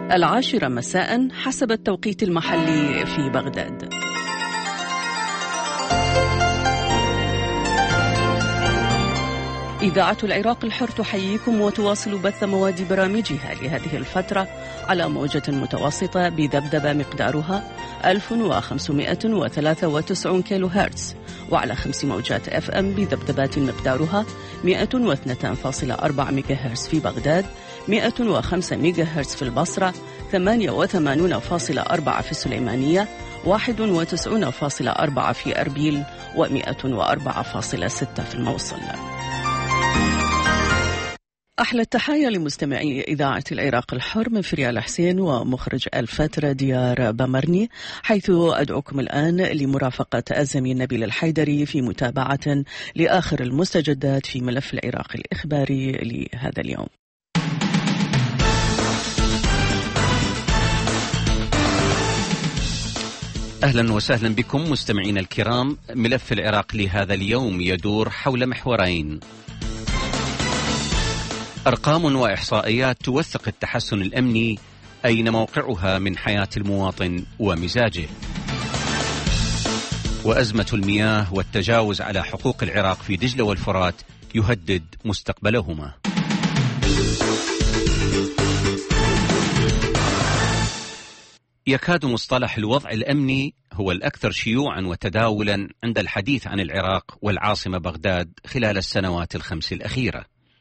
10 مساء حسب التوقيت المحلي في بغداد. إذاعة العراق الحر تحييكم وتواصل بث مواد برامجها لهذه الفترة على موجة متوسطة بذبذبة مقدارها 1593 كيلو هرتز، وعلى 5 موجات FM بذبذبات مقدارها 102.4 ميجا هرتز في بغداد، 105 ميجا هرتز في البصرة، 88.4 في السليمانية، 91.4 في أربيل، و104.6 في الموصل. أحلى التحايا لمستمعي إذاعة العراق الحر من فريال حسين ومخرج الفترة ديار بمرني، حيث أدعوكم الآن لمرافقة الزميل نبيل الحيدري في متابعة لآخر المستجدات في ملف العراق الإخباري لهذا اليوم. أهلا وسهلا بكم مستمعين الكرام. ملف العراق لهذا اليوم يدور حول محورين: أرقام وإحصائيات توثق التحسن الأمني، أين موقعها من حياة المواطن ومزاجه؟ وأزمة المياه والتجاوز على حقوق العراق في دجلة والفرات يهدد مستقبلهما. يكاد مصطلح الوضع الأمني هو الأكثر شيوعا وتداولا عند الحديث عن العراق والعاصمة بغداد خلال السنوات ال5 الأخيرة.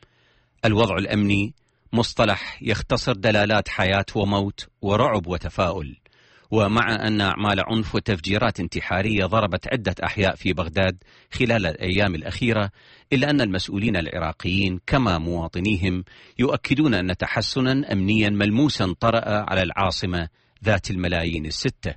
الوضع الأمني مصطلح يختصر دلالات حياة وموت ورعب وتفاؤل، ومع أن أعمال عنف وتفجيرات انتحارية ضربت عدة أحياء في بغداد خلال الأيام الأخيرة، إلا أن المسؤولين العراقيين كما مواطنيهم يؤكدون أن تحسنا أمنيا ملموسا طرأ على العاصمة ذات الملايين ال6.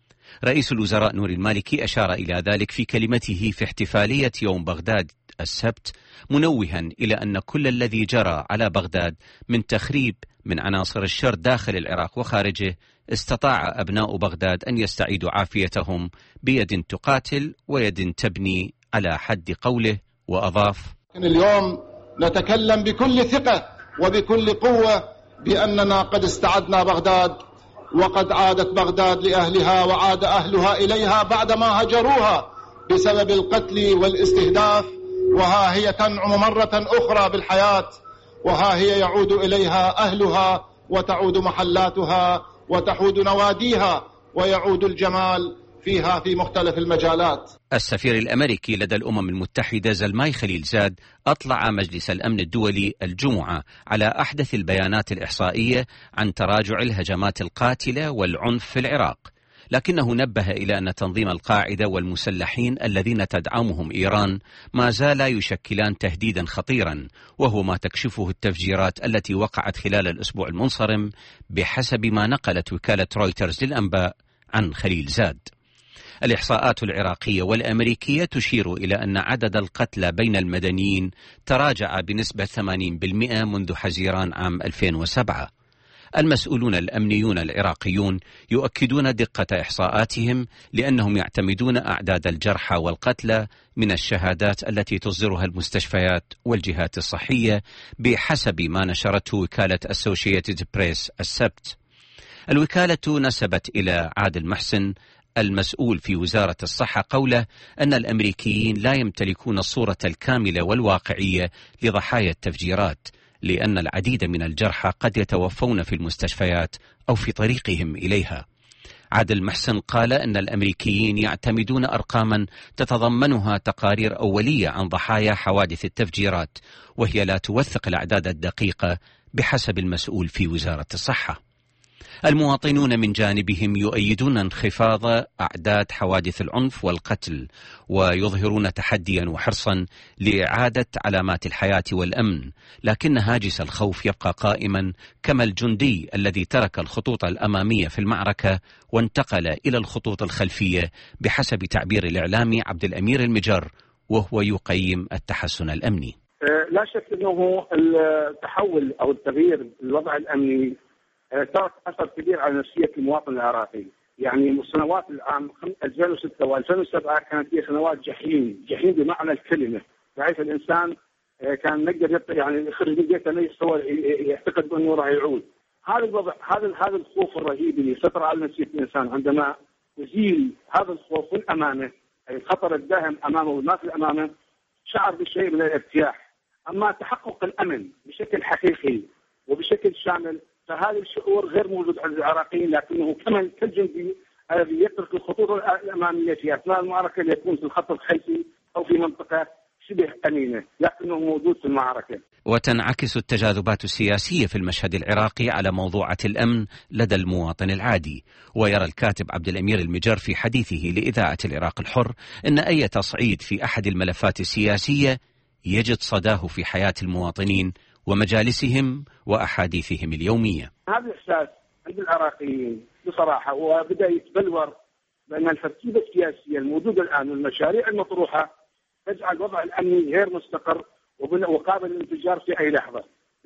رئيس الوزراء نور المالكي أشار إلى ذلك في كلمته في احتفالية يوم بغداد السبت، منوها إلى أن كل الذي جرى على بغداد من تخريب من عناصر الشر داخل العراق وخارجه استطاع أبناء بغداد أن يستعيدوا عافيتهم بيد تقاتل ويد تبني، على حد قوله. وأضاف: اليوم نتكلم بكل ثقة وبكل قوة بأننا قد استعدنا بغداد، وقد عادت بغداد لأهلها وعاد أهلها إليها بعدما هجروها بسبب القتل والاستهداف، وها هي تنعم مرة أخرى بالحياة، وها هي يعود إليها أهلها وتعود محلاتها وتعود نواديها ويعود الجمال فيها في مختلف المجالات. السفير الأمريكي لدى الأمم المتحدة زلماي خليلزاد أطلع مجلس الأمن الدولي الجمعة على أحدث البيانات الإحصائية عن تراجع الهجمات القاتلة والعنف في العراق، لكنه نبه إلى أن تنظيم القاعدة والمسلحين الذين تدعمهم إيران ما زالا يشكلان تهديدا خطيرا، وهو ما تكشفه التفجيرات التي وقعت خلال الأسبوع المنصرم بحسب ما نقلت وكالة رويترز للأنباء عن خليلزاد. الإحصاءات العراقية والأمريكية تشير إلى أن عدد القتلى بين المدنيين تراجع بنسبة 80% منذ حزيران عام 2007. المسؤولون الأمنيون العراقيون يؤكدون دقة إحصاءاتهم، لأنهم يعتمدون أعداد الجرحى والقتلى من الشهادات التي تصدرها المستشفيات والجهات الصحية بحسب ما نشرته وكالة Associated Press السبت. الوكالة نسبت إلى عادل محسن المسؤول في وزارة الصحة قوله أن الأمريكيين لا يمتلكون الصورة الكاملة والواقعية لضحايا التفجيرات، لأن العديد من الجرحى قد يتوفون في المستشفيات أو في طريقهم إليها. عادل محسن قال أن الأمريكيين يعتمدون أرقاما تتضمنها تقارير أولية عن ضحايا حوادث التفجيرات، وهي لا توثق الأعداد الدقيقة بحسب المسؤول في وزارة الصحة. المواطنون من جانبهم يؤيدون انخفاض أعداد حوادث العنف والقتل، ويظهرون تحديا وحرصا لإعادة علامات الحياة والأمن، لكن هاجس الخوف يبقى قائما، كما الجندي الذي ترك الخطوط الأمامية في المعركة وانتقل إلى الخطوط الخلفية بحسب تعبير الإعلامي عبد الأمير المجر، وهو يقيم التحسن الأمني. لا شك أنه التحول أو التغيير في الوضع الأمني ترك أثر كبير على نفسية المواطن العراقي. يعني سنوات العام 2006 و2007 كانت هي سنوات جحيم بمعنى الكلمة، بحيث الإنسان كان نقدر يعني يخرج من بيته يتصور يعتقد أنه راح يعود. هذا الوضع، هذا الخوف الرهيب اللي سيطر على نفسية الإنسان، عندما يزيل هذا الخوف من أمامه، أي الخطر الداهم أمامه والناس اللي أمامه، شعر بشيء من الارتياح. أما تحقق الأمن بشكل حقيقي وبشكل شامل فهذا الشعور غير موجود عند العراقيين، لكنه كالجندي الذي يترك الخطوط الأمامية في أثناء المعركة ليكون في الخط الخلفي أو في منطقة شبه أمينة، لكنه موجود في المعركة. وتنعكس التجاذبات السياسية في المشهد العراقي على موضوعة الأمن لدى المواطن العادي. ويرى الكاتب عبد الأمير المجر في حديثه لإذاعة العراق الحر أن أي تصعيد في أحد الملفات السياسية يجد صداه في حياة المواطنين ومجالسهم وأحاديثهم اليومية. هذا الإحساس عند العراقيين بصراحة، وبدأ يتبلور بأن التركيبة السياسية الموجودة الآن والمشاريع المطروحة تجعل الوضع الأمني غير مستقر وقابل للانفجار في أي لحظة،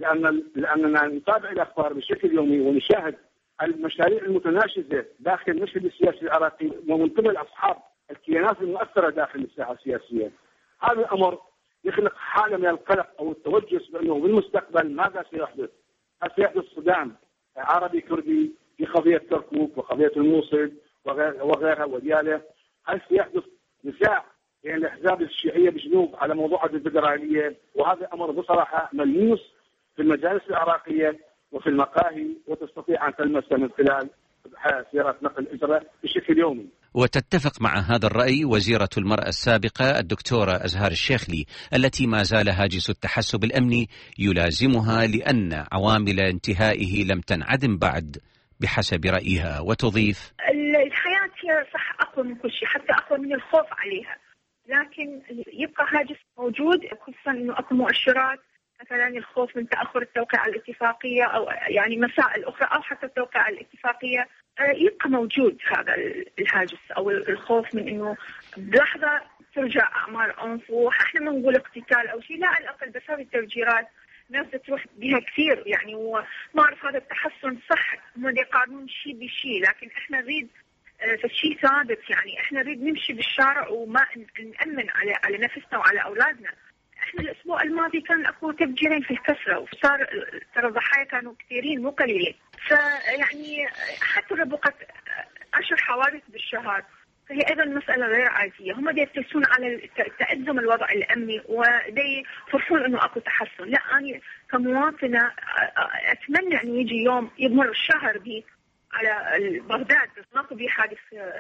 لأننا نتابع الأخبار بشكل يومي ونشاهد المشاريع المتناشزة داخل المشهد السياسي العراقي ومن قبل أصحاب الكيانات المؤثرة داخل الساحة السياسية. هذا الأمر يخلق حالة من القلق أو التوجس بأنه بالمستقبل ماذا سيحدث؟ هل سيحدث صدام عربي كردي في قضية كركوك وقضية الموصل وغيرها وديالة؟ هل سيحدث نزاع بين الأحزاب الشيعية بجنوب على موضوع الفيدرالية؟ وهذا أمر بصراحة ملموس في المجالس العراقية وفي المقاهي، وتستطيع أن تلمسه من خلال سيارات نقل الإجراء بشكل يومي. وتتفق مع هذا الرأي وزيرة المرأة السابقة الدكتورة أزهار الشيخلي التي ما زال هاجس التحسب الأمني يلازمها لأن عوامل انتهائه لم تنعدم بعد بحسب رأيها، وتضيف: الحياة هي صح أقوى من كل شيء، حتى أقوى من الخوف عليها، لكن يبقى هاجس موجود، خصوصا أنه أكو مؤشرات مثلا الخوف من تأخر التوقيع على الاتفاقية أو يعني مسائل أخرى أو حتى التوقيع على الاتفاقية، يبقى موجود هذا الهاجس أو الخوف من أنه بلحظة ترجع أعمال عنف، وإحنا ما نقول اقتتال أو شيء، لا على الأقل بس هذه التفجيرات ناس تروح بها كثير يعني. وما أعرف هذا التحسن صح، هم يقارنون شيء بشيء، لكن إحنا نريد فشيء ثابت، يعني إحنا نريد نمشي بالشارع وما نأمن على نفسنا وعلى أولادنا. احنا الاسبوع الماضي كان اكو تفجيرين في الكسرة وصار ترى الضحايا كانوا كثيرين مو قليلين، فيعني حتى لو بقت 10 حوادث بالشهر فهي ايضا مسألة غير عادية. هم يركزون على تأزم الوضع الامني ودي يفرحون انه اكو تحسن. لا انا كمواطنة اتمنى انه يجي يوم يمر الشهر بي على بغداد ماكو بيه حادث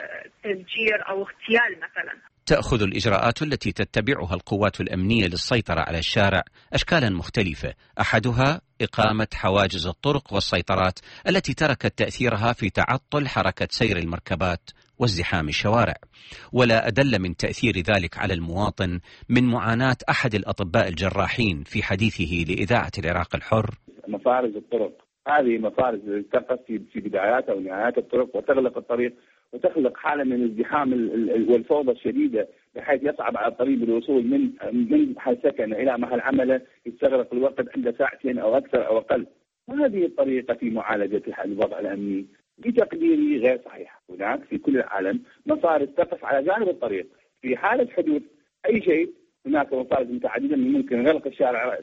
تفجير او اغتيال مثلا. تأخذ الإجراءات التي تتبعها القوات الأمنية للسيطرة على الشارع أشكالا مختلفة، أحدها إقامة حواجز الطرق والسيطرات التي تركت تأثيرها في تعطل حركة سير المركبات وازدحام الشوارع. ولا أدل من تأثير ذلك على المواطن من معاناة أحد الأطباء الجراحين في حديثه لإذاعة العراق الحر: مفارز الطرق، هذه مفارز تقف في بدايات أو نهايات الطرق وتغلق الطريق وتخلق حالة من الازدحام والفوضى الشديدة بحيث يصعب على الطريق الوصول من محل سكن إلى محل عمله، يستغرق الوقت عند ساعتين أو أكثر أو أقل. وهذه الطريقة في معالجة الوضع الأمني بتقديري غير صحيحة. هناك في كل العالم مفارز تقف على جانب الطريق في حالة حدوث أي شيء، هناك مفارز متعددة من ممكن غلق الشارع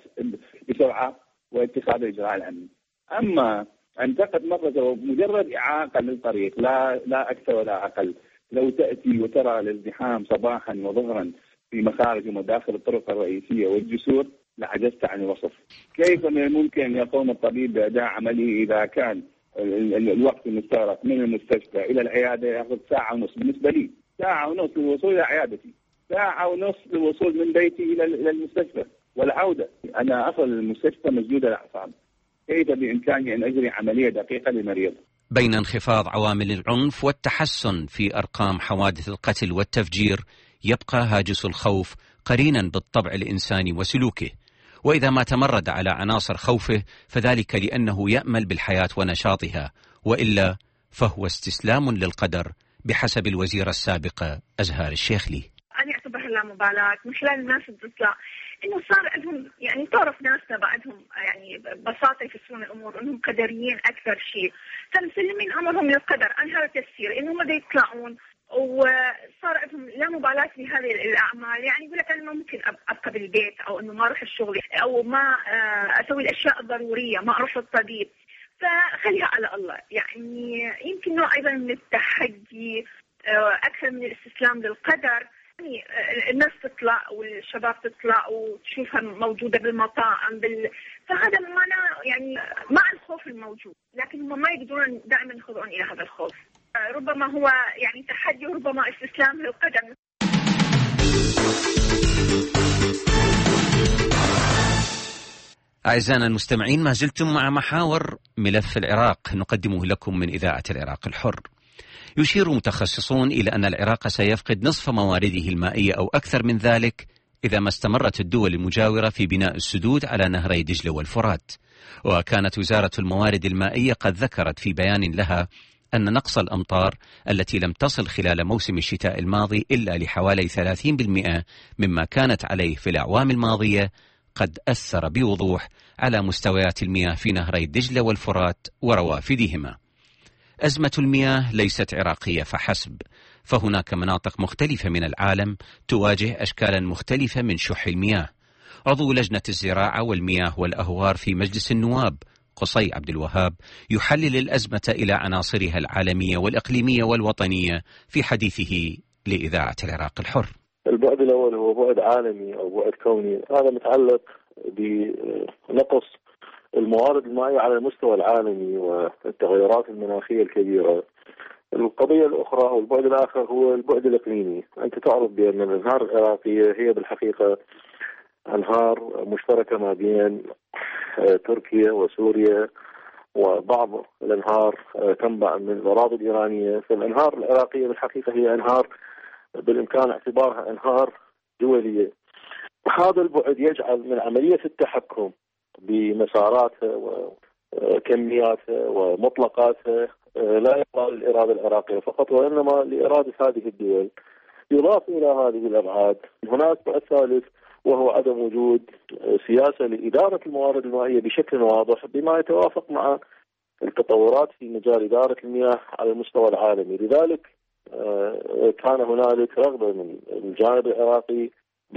بسرعة واتخاذ الإجراء الأمني. أما أن تقف مفرزة مجرد إعاقة للطريق لا أكثر ولا أقل، لو تأتي وترى الازدحام صباحا وظهرا في مخارج ومداخل الطرق الرئيسية والجسور لعجزت عن الوصف. كيف من الممكن أن يقوم الطبيب بأداء عمله إذا كان الوقت المستغرق من المستشفى إلى العيادة يأخذ ساعة ونص؟ بالنسبة لي ساعة ونص للوصول إلى عيادتي، ساعة ونص للوصول من بيتي إلى المستشفى والعودة. أنا أصل المستشفى مسدود الأعصاب، كيف بإمكاني أن أجري عملية دقيقة للمريض؟ بين انخفاض عوامل العنف والتحسن في أرقام حوادث القتل والتفجير يبقى هاجس الخوف قرينا بالطبع الإنساني وسلوكه، وإذا ما تمرد على عناصر خوفه فذلك لأنه يأمل بالحياة ونشاطها، وإلا فهو استسلام للقدر بحسب الوزيرة السابقة أزهار الشيخلي. أنا أعتبر لا مبالاة من خلال الناس بتطلع إنه صار عندهم يعني تعرف ناسنا بعدهم يعني ببساطة يفسرون الأمور إنهم قدريين أكثر شيء، فمسلمين أمرهم للقدر. أنا هذا تفسير إنهم ما يطلعون وصار عندهم لا مبالاة بهذه الأعمال. يعني يقول لك أنا ممكن أبقى بالبيت أو إنه ما أروح الشغل أو ما أسوي الأشياء الضرورية، ما أروح للطبيب. فخليها على الله. يعني يمكن نوع أيضا من التحدي أكثر من الاستسلام للقدر. يعني الناس تطلع والشباب تطلع وتشوفها موجودة بالمطاعم فهذا يعني مع الخوف الموجود، لكن هم ما يقدرون دائما يخضعون إلى هذا الخوف. ربما هو يعني تحدي وربما استسلام للقدر. أعزائنا المستمعين، ما زلتم مع محاور ملف العراق نقدمه لكم من إذاعة العراق الحر. يشير متخصصون إلى أن العراق سيفقد نصف موارده المائية أو أكثر من ذلك إذا ما استمرت الدول المجاورة في بناء السدود على نهري دجلة والفرات. وكانت وزارة الموارد المائية قد ذكرت في بيان لها أن نقص الأمطار التي لم تصل خلال موسم الشتاء الماضي إلا لحوالي 30% مما كانت عليه في الأعوام الماضية قد أثر بوضوح على مستويات المياه في نهري دجلة والفرات وروافدهما. أزمة المياه ليست عراقية فحسب، فهناك مناطق مختلفة من العالم تواجه أشكالا مختلفة من شح المياه. عضو لجنة الزراعة والمياه والأهوار في مجلس النواب قصي عبد الوهاب يحلل الأزمة إلى عناصرها العالمية والإقليمية والوطنية في حديثه لإذاعة العراق الحر. البعد الأول هو بعد عالمي أو بعد كوني، هذا متعلق بنقص الموارد المائية على المستوى العالمي والتغيرات المناخية الكبيرة. القضية الأخرى أو البعد الآخر هو البعد الإقليمي. أنت تعرف بأن الأنهار العراقية هي بالحقيقة أنهار مشتركة ما بين تركيا وسوريا، وبعض الأنهار تنبع من الأراضي الإيرانية. فالأنهار العراقية بالحقيقة هي أنهار بالإمكان اعتبارها أنهار دولية. هذا البعد يجعل من عملية التحكم بمساراتها وكمياتها ومطلقاتها لا يقع للإرادة العراقية فقط، وإنما لإرادة هذه الدول. يضاف إلى هذه الأبعاد هناك بعد ثالث، وهو عدم وجود سياسة لإدارة الموارد المائية بشكل واضح بما يتوافق مع التطورات في مجال إدارة المياه على المستوى العالمي. لذلك كان هنالك رغبة من الجانب العراقي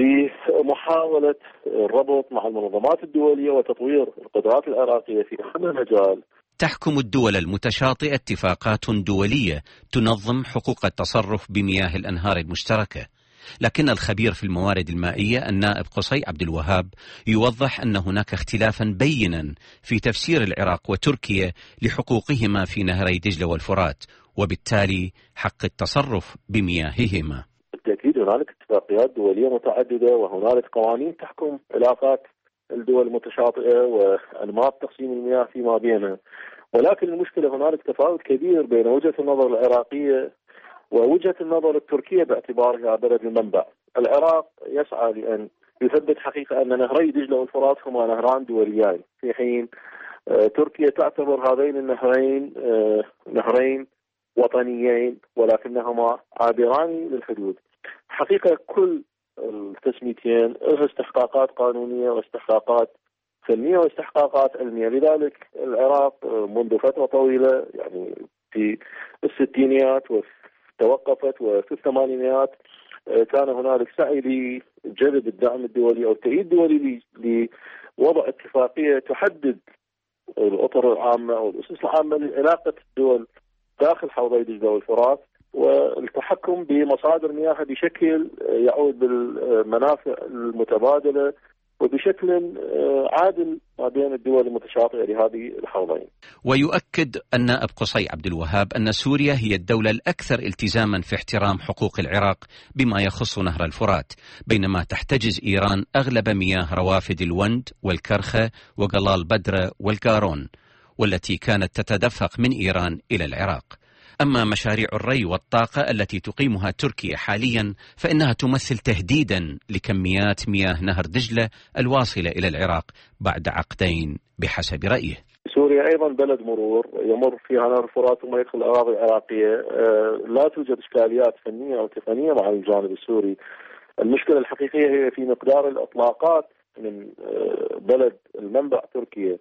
بمحاولة الربط مع المنظمات الدولية وتطوير القدرات العراقية في هذا المجال. تحكم الدول المتشاطئة اتفاقات دولية تنظم حقوق التصرف بمياه الأنهار المشتركة، لكن الخبير في الموارد المائية النائب قصي عبد الوهاب يوضح أن هناك اختلافا بينا في تفسير العراق وتركيا لحقوقهما في نهري دجلة والفرات، وبالتالي حق التصرف بمياههما. بالتأكيد هنالك اتفاقيات دولية متعددة وهنالك قوانين تحكم علاقات الدول المتشاطئة وأنماط تقسيم المياه فيما بينها، ولكن المشكلة هنالك تفاوت كبير بين وجهة النظر العراقية ووجهة النظر التركية باعتبارها بلد المنبع. العراق يسعى لأن يثبت حقيقة أن نهري دجلة والفرات هما نهران دوليان، في حين تركيا تعتبر هذين النهرين نهرين وطنيين ولكنهما عابران للحدود. حقيقة كل التسميتين لها استحقاقات قانونية واستحقاقات فنية واستحقاقات علمية. لذلك العراق منذ فترة طويلة يعني في الستينيات توقفت، وفي الثمانينيات كان هنالك سعي لجذب الدعم الدولي أو التأييد الدولي لوضع اتفاقية تحدد الأطر العامة أو الأسس العامة لعلاقة الدول داخل حوضي دجلة والفرات والتحكم بمصادر مياهها بشكل يعود بالمنافع المتبادلة وبشكل عادل ما بين الدول المتشاطئة لهذه الحوضين. ويؤكد النائب قصي عبد الوهاب أن سوريا هي الدولة الأكثر التزاما في احترام حقوق العراق بما يخص نهر الفرات، بينما تحتجز إيران أغلب مياه روافد الوند والكرخة وقلال بدرة والقارون، والتي كانت تتدفق من إيران إلى العراق. أما مشاريع الري والطاقة التي تقيمها تركيا حاليا فإنها تمثل تهديدا لكميات مياه نهر دجلة الواصلة إلى العراق بعد عقدين بحسب رأيه. سوريا أيضا بلد مرور يمر فيها نهر الفرات ثم يدخل الأراضي العراقية. لا توجد إشكاليات فنية أو تقنية مع الجانب السوري. المشكلة الحقيقية هي في مقدار الإطلاقات من بلد المنبع تركيا.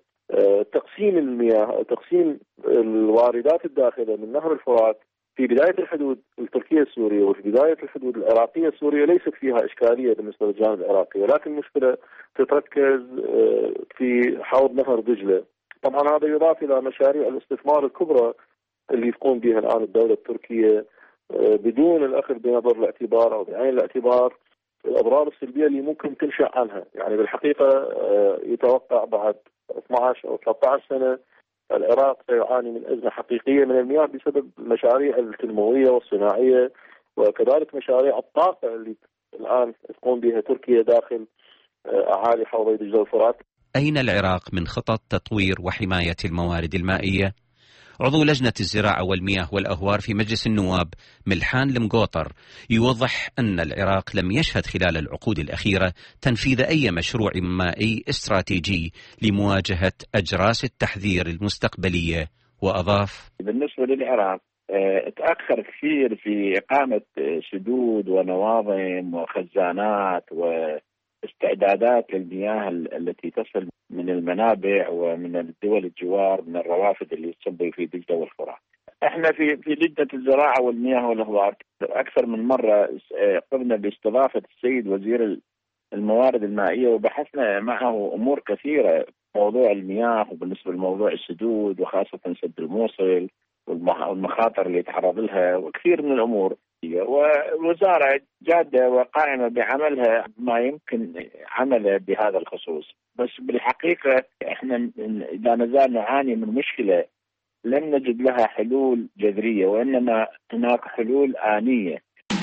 تقسيم المياه، تقسيم الواردات الداخلة من نهر الفرات في بداية الحدود التركية السورية وفي بداية الحدود العراقية السورية ليست فيها إشكالية بالنسبة للجانب العراقي، ولكن المشكلة تتركز في حوض نهر دجلة. طبعا هذا يضاف إلى مشاريع الاستثمار الكبرى اللي تقوم بها الآن الدولة التركية بدون الأخذ بنظر الاعتبار أو بعين الاعتبار الأضرار السلبية اللي ممكن تنشأ عنها. يعني بالحقيقة يتوقع بعد 12 أو 13 سنة العراق سيعاني من أزمة حقيقية من المياه بسبب المشاريع التنموية والصناعية وكذلك مشاريع الطاقة اللي الآن تقوم بها تركيا داخل أعالي حوضي دجلة والفرات. أين العراق من خطط تطوير وحماية الموارد المائية؟ عضو لجنة الزراعة والمياه والأهوار في مجلس النواب ملحان المقوطر يوضح أن العراق لم يشهد خلال العقود الأخيرة تنفيذ أي مشروع مائي استراتيجي لمواجهة أجراس التحذير المستقبلية، وأضاف: بالنسبة للعراق تأخر كثير في إقامة سدود ونواظم وخزانات واستعدادات للمياه التي تصل من المنابع ومن الدول الجوار من الروافد اللي تصب في دجلة والفرات. احنا في لجنة الزراعة والمياه والأهوار أكثر من مرة قمنا باستضافة السيد وزير الموارد المائية وبحثنا معه أمور كثيرة، موضوع المياه وبالنسبة لموضوع السدود وخاصة سد الموصل والمخاطر اللي يتعرض لها وكثير من الأمور. والوزارة جادة وقائمة بعملها ما يمكن عمله بهذا الخصوص، بس بالحقيقة احنا لا نزال نعاني من مشكلة لم نجد لها حلول جذرية وإنما هناك حلول آنية.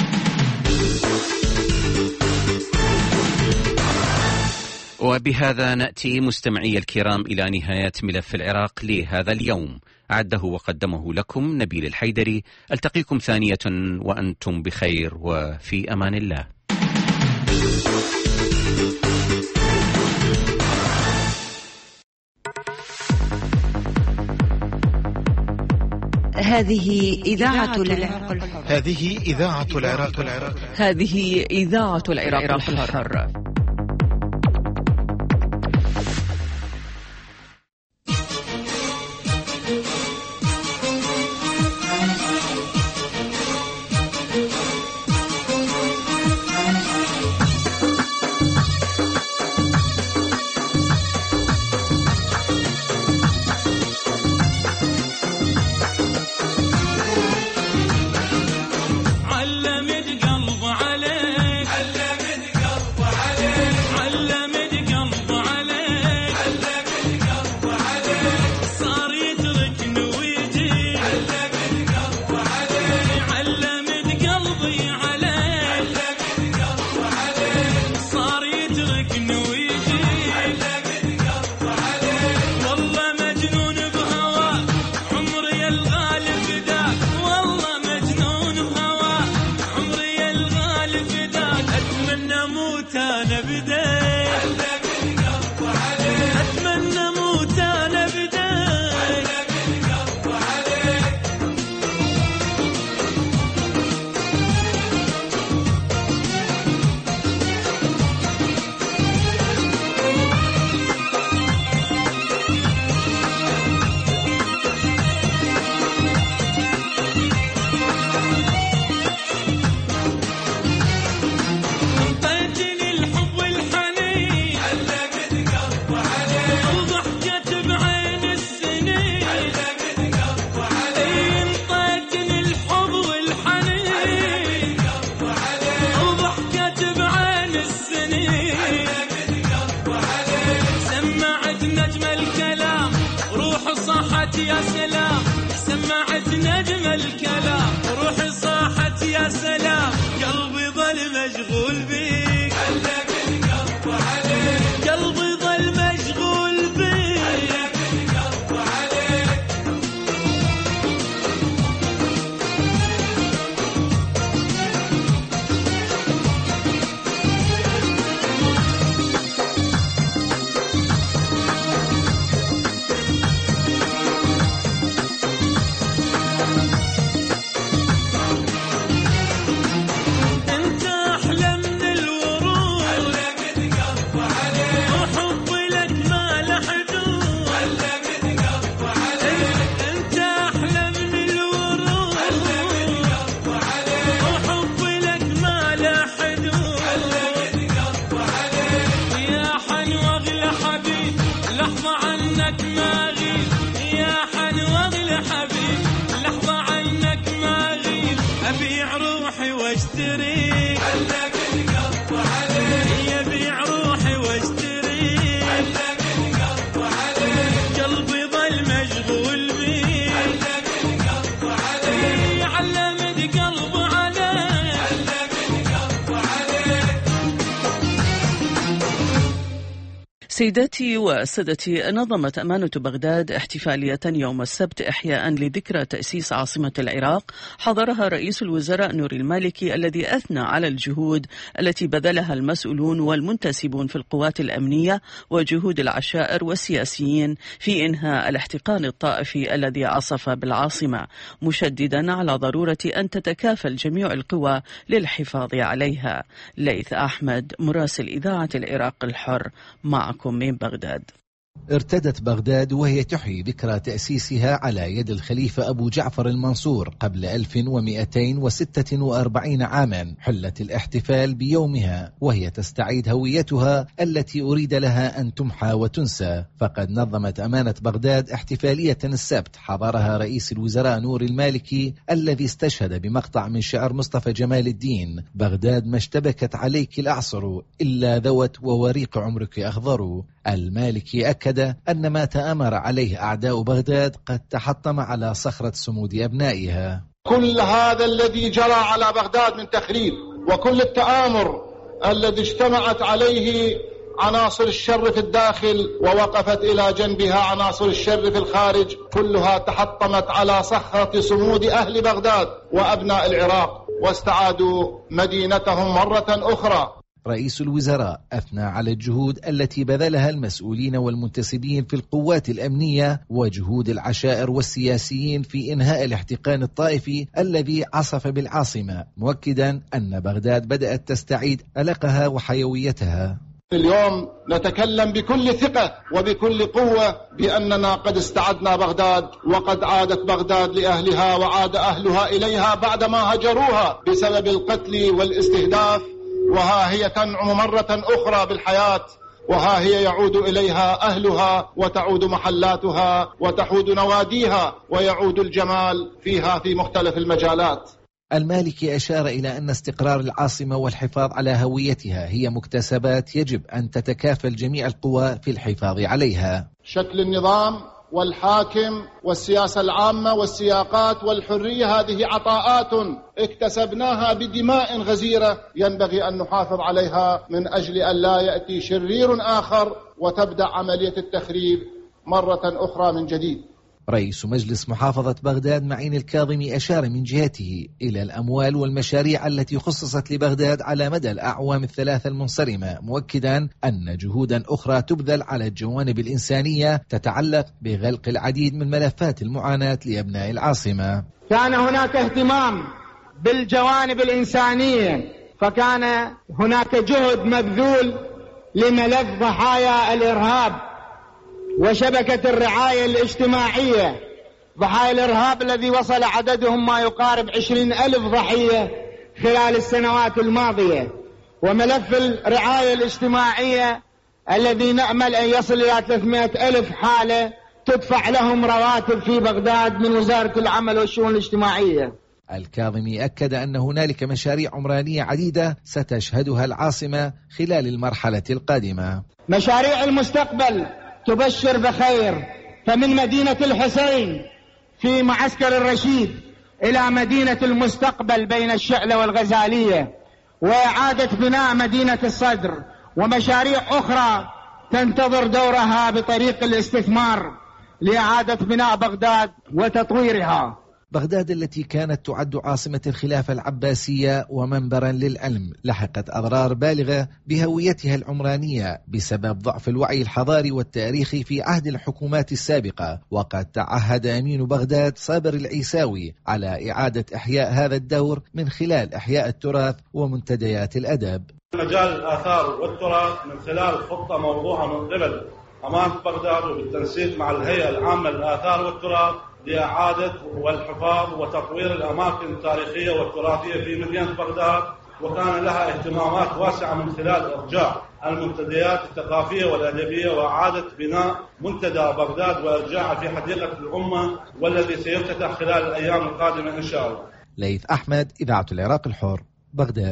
وبهذا نأتي مستمعي الكرام إلى نهاية ملف العراق لهذا اليوم، أعده وقدمه لكم نبيل الحيدري. ألتقيكم ثانية وأنتم بخير وفي أمان الله. هذه إذاعة العراق الحر. هذه إذاعة العراق الحر. هذه إذاعة العراق الحر. يا سلام سمعت نجم الكلام روحي صاحت يا سلام قلبي ظل مشغول بيك علق القلب عليك قلبي ظل مشغول بيك علق القلب عليك انت احلى من سيداتي وسادتي، نظمت أمانة بغداد احتفالية يوم السبت إحياء لذكرى تأسيس عاصمة العراق حضرها رئيس الوزراء نور المالكي، الذي أثنى على الجهود التي بذلها المسؤولون والمنتسبون في القوات الأمنية وجهود العشائر والسياسيين في إنهاء الاحتقان الطائفي الذي عصف بالعاصمة، مشددا على ضرورة أن تتكافل جميع القوى للحفاظ عليها. ليث أحمد، مراسل إذاعة العراق الحر، معكم من بغداد. ارتدت بغداد وهي تحيي ذكرى تأسيسها على يد الخليفة أبو جعفر المنصور قبل 1246 عاما حلة الاحتفال بيومها، وهي تستعيد هويتها التي أريد لها أن تمحى وتنسى. فقد نظمت أمانة بغداد احتفالية السبت حضرها رئيس الوزراء نور المالكي، الذي استشهد بمقطع من شعر مصطفى جمال الدين: بغداد ما اشتبكت عليك الأعصر إلا ذوت ووريق عمرك أخضر. المالكي أكد أن ما تآمر عليه أعداء بغداد قد تحطم على صخرة صمود أبنائها. كل هذا الذي جرى على بغداد من تخريب، وكل التآمر الذي اجتمعت عليه عناصر الشر في الداخل ووقفت إلى جنبها عناصر الشر في الخارج، كلها تحطمت على صخرة صمود أهل بغداد وأبناء العراق، واستعادوا مدينتهم مرة أخرى. رئيس الوزراء أثنى على الجهود التي بذلها المسؤولين والمنتسبين في القوات الأمنية وجهود العشائر والسياسيين في إنهاء الاحتقان الطائفي الذي عصف بالعاصمة، مؤكدا أن بغداد بدأت تستعيد ألقها وحيويتها. اليوم نتكلم بكل ثقة وبكل قوة بأننا قد استعدنا بغداد، وقد عادت بغداد لأهلها وعاد أهلها إليها بعدما هجروها بسبب القتل والاستهداف، وها هي تنعم مرة أخرى بالحياة، وها هي يعود إليها أهلها وتعود محلاتها وتحود نواديها ويعود الجمال فيها في مختلف المجالات. المالكي أشار إلى أن استقرار العاصمة والحفاظ على هويتها هي مكتسبات يجب أن تتكافل جميع القوى في الحفاظ عليها. شكل النظام والحاكم والسياسة العامة والسياقات والحرية هذه عطاءات اكتسبناها بدماء غزيرة، ينبغي أن نحافظ عليها من أجل أن لا يأتي شرير آخر وتبدأ عملية التخريب مرة أخرى من جديد. رئيس مجلس محافظة بغداد معين الكاظمي أشار من جهته إلى الأموال والمشاريع التي خصصت لبغداد على مدى الأعوام الثلاثة المنصرمة، مؤكدا أن جهودا أخرى تبذل على الجوانب الإنسانية تتعلق بغلق العديد من ملفات المعاناة لأبناء العاصمة. كان هناك اهتمام بالجوانب الإنسانية، فكان هناك جهد مبذول لملف ضحايا الإرهاب وشبكة الرعاية الاجتماعية. ضحايا الإرهاب الذي وصل عددهم ما يقارب 20,000 ضحية خلال السنوات الماضية، وملف الرعاية الاجتماعية الذي نأمل أن يصل إلى 300,000 حالة تدفع لهم رواتب في بغداد من وزارة العمل والشؤون الاجتماعية. الكاظمي أكد أن هنالك مشاريع عمرانية عديدة ستشهدها العاصمة خلال المرحلة القادمة. مشاريع المستقبل تبشر بخير، فمن مدينة الحسين في معسكر الرشيد إلى مدينة المستقبل بين الشعلة والغزالية، وإعادة بناء مدينة الصدر، ومشاريع أخرى تنتظر دورها بطريق الاستثمار لإعادة بناء بغداد وتطويرها. بغداد التي كانت تعد عاصمة الخلافة العباسية ومنبرا للعلم لحقت أضرار بالغة بهويتها العمرانية بسبب ضعف الوعي الحضاري والتاريخي في عهد الحكومات السابقة، وقد تعهد أمين بغداد صابر العيساوي على إعادة إحياء هذا الدور من خلال إحياء التراث ومنتديات الأدب. مجال الآثار والتراث من خلال خطة موضوعة من قبل أمانة بغداد وبالتنسيق مع الهيئة العامة للآثار والتراث لإعادة والحفاظ وتطوير الأماكن التاريخية والتراثية في مدينة بغداد، وكان لها اهتمامات واسعة من خلال إرجاع المنتديات الثقافية والأدبية وإعادة بناء منتدى بغداد وإرجاعه في حديقة الأمة، والذي سيفتتح خلال الأيام القادمة إن شاء الله. ليث أحمد، إذاعة العراق الحر، بغداد.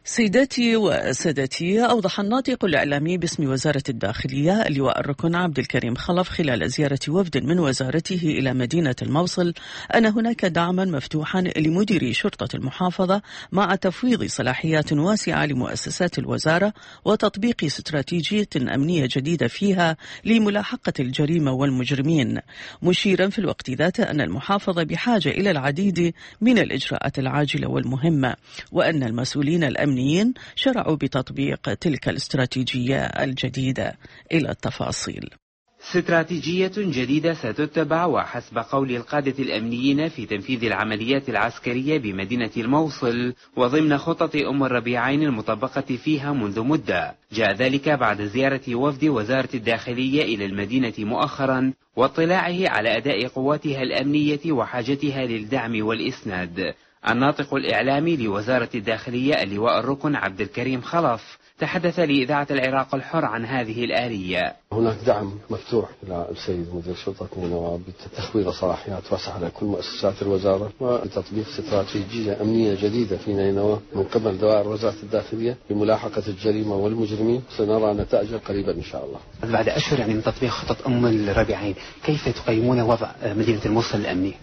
سيداتي وسادتي، أوضح الناطق الإعلامي باسم وزارة الداخلية اللواء الركن عبد الكريم خلف خلال زيارة وفد من وزارته إلى مدينة الموصل أن هناك دعما مفتوحا لمديري شرطة المحافظة مع تفويض صلاحيات واسعة لمؤسسات الوزارة وتطبيق استراتيجية أمنية جديدة فيها لملاحقة الجريمة والمجرمين، مشيرا في الوقت ذاته أن المحافظة بحاجة إلى العديد من الإجراءات العاجلة والمهمة، وأن المسؤولين الأمنيين شرعوا بتطبيق تلك الاستراتيجية الجديدة. إلى التفاصيل. استراتيجية جديدة ستتبع وحسب قول القادة الأمنيين في تنفيذ العمليات العسكرية بمدينة الموصل وضمن خطة أم الربيعين المطبقة فيها منذ مدة. جاء ذلك بعد زيارة وفد وزارة الداخلية إلى المدينة مؤخرا واطلاعه على أداء قواتها الأمنية وحاجتها للدعم والإسناد. الناطق الإعلامي لوزارة الداخلية اللواء الركن عبد الكريم خلف تحدث لإذاعة العراق الحر عن هذه الآلية. هناك دعم مفتوح إلى السيد مدير شرطة نينوى بتخويض صلاحيات واسعة على كل مؤسسات الوزارة وتطبيق استراتيجية أمنية جديدة في نينوى من قبل دوائر وزارة الداخلية بملاحقة الجريمة والمجرمين. سنرى نتائج قريبا إن شاء الله. بعد أشهر من تطبيق خطة أم الربيعين، كيف تقيمون وضع مدينة الموصل الأمني؟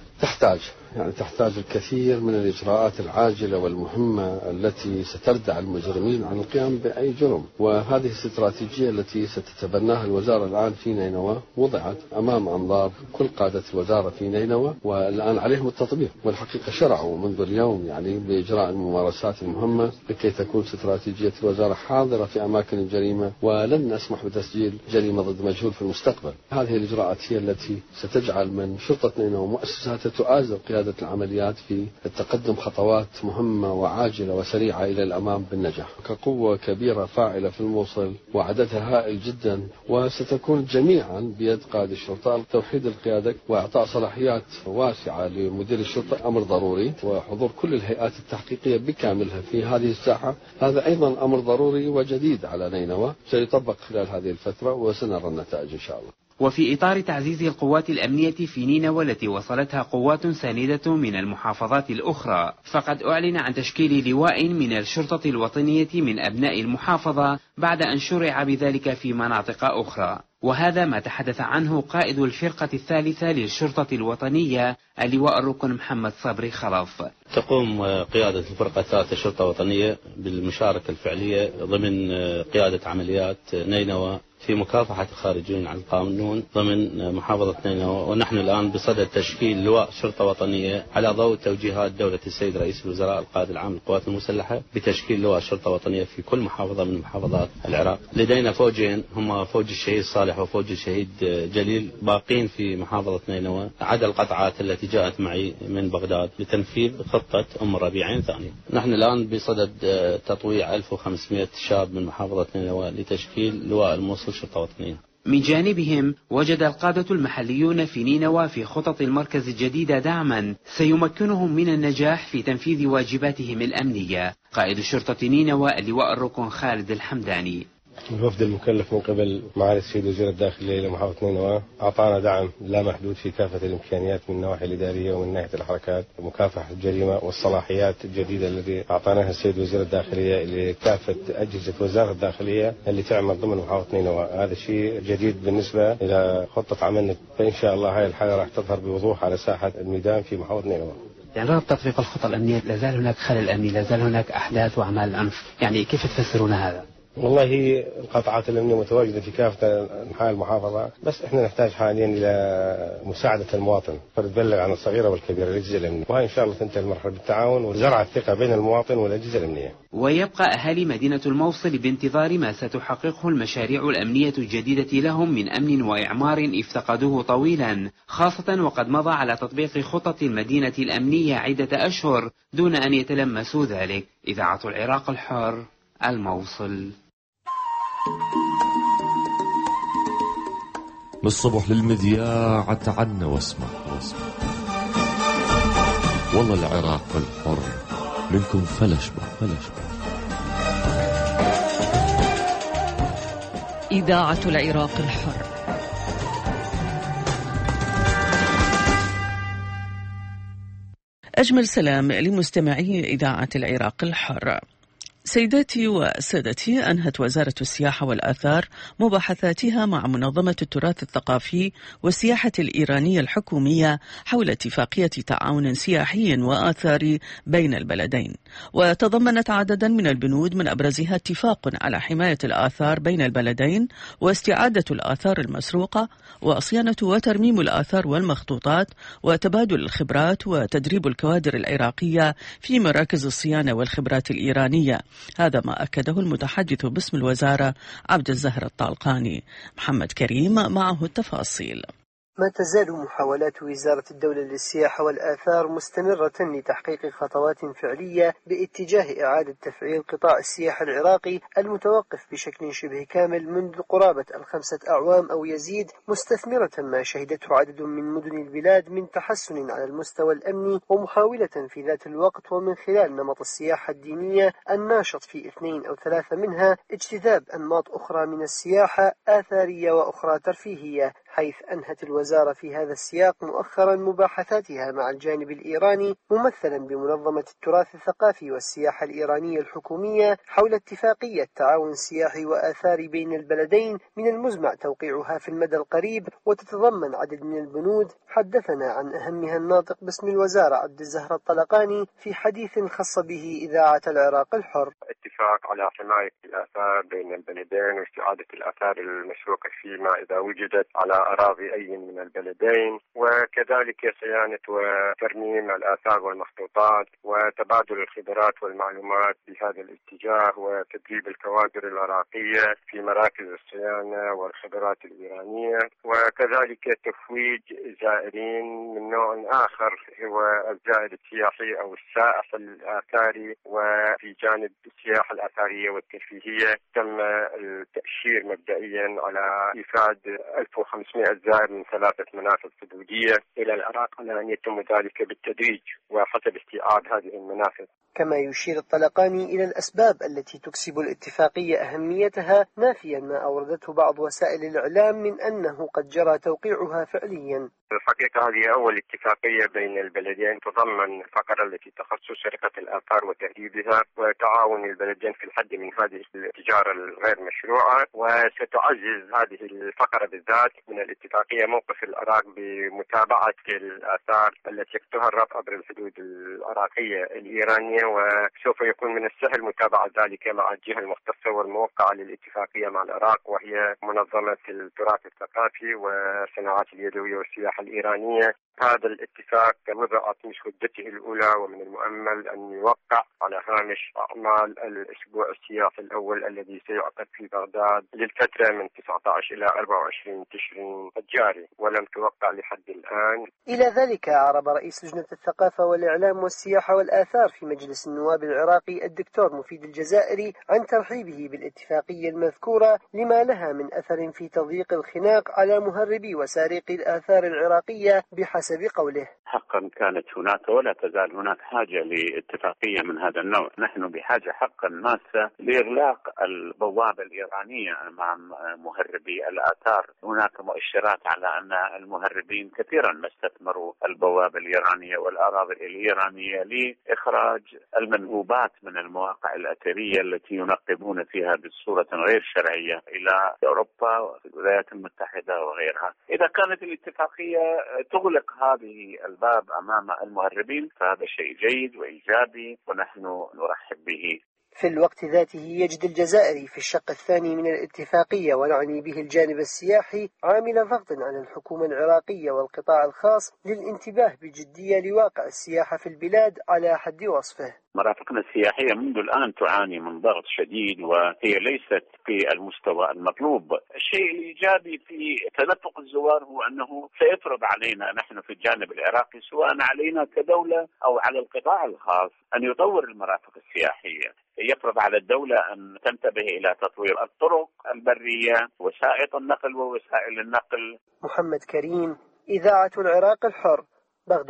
تحتاج الكثير من الإجراءات العاجلة والمهمة التي ستردع المجرمين عن القيام بأي جرم، وهذه الاستراتيجية التي ستتبناها الوزارة الآن في نينوى وضعت أمام أنظار كل قادة الوزارة في نينوى، والآن عليهم التطبيق، والحقيقة شرعوا منذ اليوم بإجراء الممارسات المهمة لكي تكون استراتيجية الوزارة حاضرة في أماكن الجريمة، ولن نسمح بتسجيل جريمة ضد مجهول في المستقبل. هذه الإجراءات هي التي ستجعل من شرطة نينوى ومؤسساتها تؤازر قيادة العمليات في التقدم خطوات مهمة وعاجلة وسريعة إلى الأمام بالنجاح. كقوة كبيرة فاعلة في الموصل وعددها هائل جدا، وستكون جميعا بيد قائد الشرطة. توحيد القيادة وإعطاء صلاحيات واسعة لمدير الشرطة أمر ضروري، وحضور كل الهيئات التحقيقية بكاملها في هذه الساحة هذا أيضا أمر ضروري وجديد على نينوى، سيطبق خلال هذه الفترة وسنرى النتائج إن شاء الله. وفي إطار تعزيز القوات الأمنية في نينوى التي وصلتها قوات ساندة من المحافظات الأخرى، فقد أعلن عن تشكيل لواء من الشرطة الوطنية من أبناء المحافظة بعد أن شرع بذلك في مناطق أخرى، وهذا ما تحدث عنه قائد الفرقة الثالثة للشرطة الوطنية اللواء الركن محمد صبري خلف. تقوم قيادة الفرقة الثالثة الشرطة الوطنية بالمشاركة الفعلية ضمن قيادة عمليات نينوى في مكافحة الخارجين عن القانون ضمن محافظة نينوى، ونحن الآن بصدد تشكيل لواء شرطة وطنية على ضوء توجيهات دولة السيد رئيس الوزراء القائد العام للقوات المسلحة بتشكيل لواء شرطة وطنية في كل محافظة من محافظات العراق. لدينا فوجين هما فوج الشهيد صالح وفوج الشهيد جليل باقين في محافظة نينوى، عدا القطعات التي جاءت معي من بغداد لتنفيذ خطة أم الربيعين ثانية. نحن الآن بصدد تطويع 1500 شاب من محافظة نينوى لتشكيل لواء الموصل شرطة وطنية. من جانبهم وجد القادة المحليون في نينوى في خطط المركز الجديدة دعما سيمكنهم من النجاح في تنفيذ واجباتهم الأمنية. قائد الشرطة نينوى اللواء الركن خالد الحمداني: الوفد المكلف من قبل معالي السيد وزير الداخلية لمحافظة نينوى أعطانا دعم لا محدود في كافة الإمكانيات من النواحي الإدارية ومن ناحية الحركات ومكافحة الجريمة، والصلاحيات الجديدة التي أعطاناها السيد وزير الداخلية لكافة أجهزة وزارة الداخلية اللي تعمل ضمن محافظة نينوى. هذا شيء جديد بالنسبة إلى خطة عملنا، فإن شاء الله هاي الحالة راح تظهر بوضوح على ساحة الميدان في محافظة نينوى. رغم تطبيق الخطة الأمنية لا زال هناك خلل أمني، لا زال هناك أحداث وأعمال الأنف، كيف تفسرون هذا؟ والله هي القطاعات الأمنية متواجدة في كافة أنحاء المحافظة، بس إحنا نحتاج حاليا إلى مساعدة المواطن فتبلغ عن الصغيرة والكبيرة للأجهزة الأمنية، وهي إن شاء الله تنتهي المرحلة بالتعاون وزرع الثقة بين المواطن والأجهزة الأمنية. ويبقى أهالي مدينة الموصل بانتظار ما ستحققه المشاريع الأمنية الجديدة لهم من أمن وإعمار افتقدوه طويلا، خاصة وقد مضى على تطبيق خطط المدينة الأمنية عدة أشهر دون أن يتلمسوا ذلك. إذاعة العراق الحر، الموصل. للصبح للمذياع تعنا واسمع والله العراق الحر منكم فلش به. إذاعة العراق الحر. أجمل سلام لمستمعي إذاعة العراق الحر. سيداتي وسادتي، أنهت وزارة السياحة والآثار مباحثاتها مع منظمة التراث الثقافي والسياحة الإيرانية الحكومية حول اتفاقية تعاون سياحي وآثاري بين البلدين، وتضمنت عددا من البنود من أبرزها اتفاق على حماية الآثار بين البلدين واستعادة الآثار المسروقة وصيانة وترميم الآثار والمخطوطات وتبادل الخبرات وتدريب الكوادر العراقية في مراكز الصيانة والخبرات الإيرانية. هذا ما أكده المتحدث باسم الوزارة عبد الزهر الطالقاني. محمد كريم معه التفاصيل. ما تزال محاولات وزارة الدولة للسياحة والآثار مستمرة لتحقيق خطوات فعلية باتجاه إعادة تفعيل قطاع السياحة العراقي المتوقف بشكل شبه كامل منذ قرابة 5 أعوام أو يزيد، مستثمرة ما شهدته عدد من مدن البلاد من تحسن على المستوى الأمني، ومحاولة في ذات الوقت ومن خلال نمط السياحة الدينية الناشط في 2 أو 3 منها اجتذاب أنماط أخرى من السياحة آثارية وأخرى ترفيهية، حيث أنهت الوزارة في هذا السياق مؤخرا مباحثاتها مع الجانب الإيراني ممثلا بمنظمة التراث الثقافي والسياحة الإيرانية الحكومية حول اتفاقية تعاون سياحي وآثاري بين البلدين من المزمع توقيعها في المدى القريب، وتتضمن عدد من البنود حدثنا عن أهمها الناطق باسم الوزارة عبد الزهر الطلقاني في حديث خص به إذاعة العراق الحر. اتفاق على حماية الآثار بين البلدين واستعادة الآثار المسروقة فيما إذا وجدت على أراضي أي من البلدين، وكذلك صيانة وترميم الآثار والمخطوطات وتبادل الخبرات والمعلومات بهذا الاتجاه، وتدريب الكوادر العراقية في مراكز الصيانة والخبرات الإيرانية، وكذلك تفويج زائرين من نوع آخر هو الزائر السياحي أو السائح الآثاري. وفي جانب السياحة الآثارية والترفيهية تم التأشير مبدئيا على إيفاد 1500 زائر من 3 منافذ حدودية إلى العراق، على أن يتم ذلك بالتدريج وحسب استيعاب هذه المنافذ. كما يشير الطلقاني إلى الأسباب التي تكسب الاتفاقية أهميتها، نافيا ما أوردته بعض وسائل الإعلام من أنه قد جرى توقيعها فعليا. الحقيقة هذه أول اتفاقية بين البلدين تضمن الفقرة التي تخص سرقة الآثار وتهريبها وتعاون البلدين في الحد من هذه التجارة الغير مشروعة، وستعزز هذه الفقرة بالذات من الاتفاقية موقف العراق بمتابعة الآثار التي تهرب عبر الحدود العراقية الإيرانية، وسوف يكون من السهل متابعة ذلك مع الجهة المختصة والموقعة للاتفاقية مع العراق، وهي منظمة التراث الثقافي والصناعات اليدوية والسياحة الإيرانية. هذا الاتفاق وضعت مشهدته الأولى، ومن المؤمل أن يوقع على هامش أعمال الأسبوع السياحي الأول الذي سيعقد في بغداد للفترة من 19 إلى 24 تشرين الجاري، ولم توقع لحد الآن. إلى ذلك أعرب رئيس لجنة الثقافة والإعلام والسياحة والآثار في مجلس النواب العراقي الدكتور مفيد الجزائري عن ترحيبه بالاتفاقية المذكورة لما لها من أثر في تضييق الخناق على مهربي وسارقي الآثار العراقية بحسب قوله. حقا كانت هناك ولا تزال هناك حاجة لاتفاقية من هذا النوع. نحن بحاجة حقا ماسة لإغلاق البوابة الإيرانية أمام مهربي الآثار. هناك مؤشرات على أن المهربين كثيرا ما استثمروا البوابة الإيرانية والأراضي الإيرانية لإخراج المنهوبات من المواقع الأثرية التي ينقبون فيها بصورة غير شرعية إلى أوروبا والولايات المتحدة وغيرها. إذا كانت الاتفاقية تغلق هذه الباب أمام المهربين فهذا شيء جيد وإيجابي ونحن نرحب به. في الوقت ذاته يجد الجزائري في الشق الثاني من الاتفاقية، ونعني به الجانب السياحي، عامل ضغط على الحكومة العراقية والقطاع الخاص للانتباه بجدية لواقع السياحة في البلاد على حد وصفه. مرافقنا السياحية منذ الآن تعاني من ضغط شديد وهي ليست في المستوى المطلوب. الشيء الإيجابي في تدفق الزوار هو أنه سيفرض علينا نحن في الجانب العراقي، سواء علينا كدولة أو على القطاع الخاص، أن يطور المرافق السياحية. يفرض على الدولة أن تنتبه إلى تطوير الطرق البرية، وسائط النقل ووسائل النقل. محمد كريم، إذاعة العراق الحر، بغداد.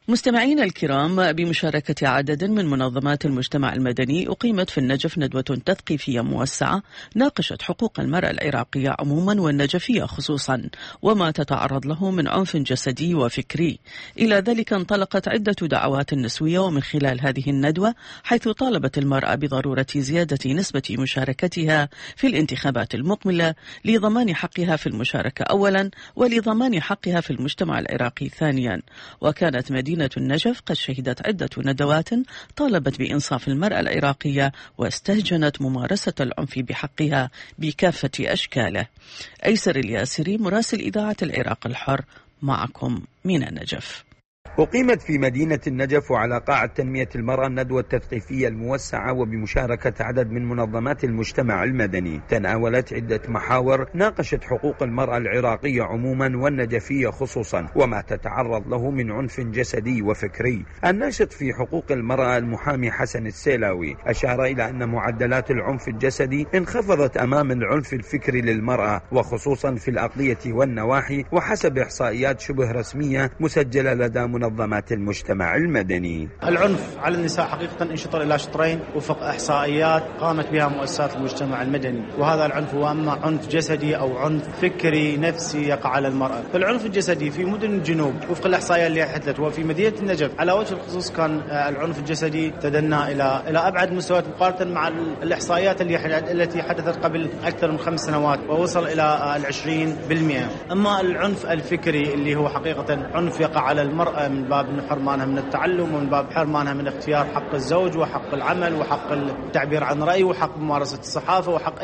مستمعينا الكرام، بمشاركة عدد من منظمات المجتمع المدني أقيمت في النجف ندوة تثقيفية موسعة ناقشت حقوق المرأة العراقية عموما والنجفية خصوصا وما تتعرض له من عنف جسدي وفكري. إلى ذلك انطلقت عدة دعوات نسوية، ومن خلال هذه الندوة حيث طالبت المرأة بضرورة زيادة نسبة مشاركتها في الانتخابات المقبلة لضمان حقها في المشاركة أولا ولضمان حقها في المجتمع العراقي ثانيا. وكانت مدينة النجف قد شهدت عدة ندوات طالبت بإنصاف المرأة العراقية واستهجنت ممارسة العنف بحقها بكافة أشكاله. أيسر الياسري، مراسل إذاعة العراق الحر، معكم من النجف. أقيمت في مدينة النجف وعلى قاعة تنمية المرأة الندوة التثقيفية الموسعة وبمشاركة عدد من منظمات المجتمع المدني. تناولت عدة محاور ناقشت حقوق المرأة العراقية عموما والنجفية خصوصا وما تتعرض له من عنف جسدي وفكري. الناشط في حقوق المرأة المحامي حسن السيلاوي أشار إلى أن معدلات العنف الجسدي انخفضت أمام العنف الفكري للمرأة وخصوصا في الأقلية والنواحي، وحسب إحصائيات شبه رسمية مسجلة لدى منظمات المجتمع المدني. العنف على النساء حقيقة انشطر إلى شطرين وفق إحصائيات قامت بها مؤسسات المجتمع المدني، وهذا العنف هو أما عنف جسدي أو عنف فكري نفسي يقع على المرأة. فالعنف الجسدي في مدن الجنوب وفق الإحصائيات اللي حدثت وفي مدينة النجف على وجه الخصوص كان العنف الجسدي تدنى إلى أبعد مستويات مقارنة مع الإحصائيات التي حدثت قبل أكثر من 5 سنوات ووصل إلى 20%. أما العنف الفكري اللي هو حقيقة عنف يقع على المرأة من باب حرمانها من التعلم ومن باب حرمانها من اختيار حق الزوج وحق العمل وحق التعبير عن رأي وحق ممارسة الصحافة وحق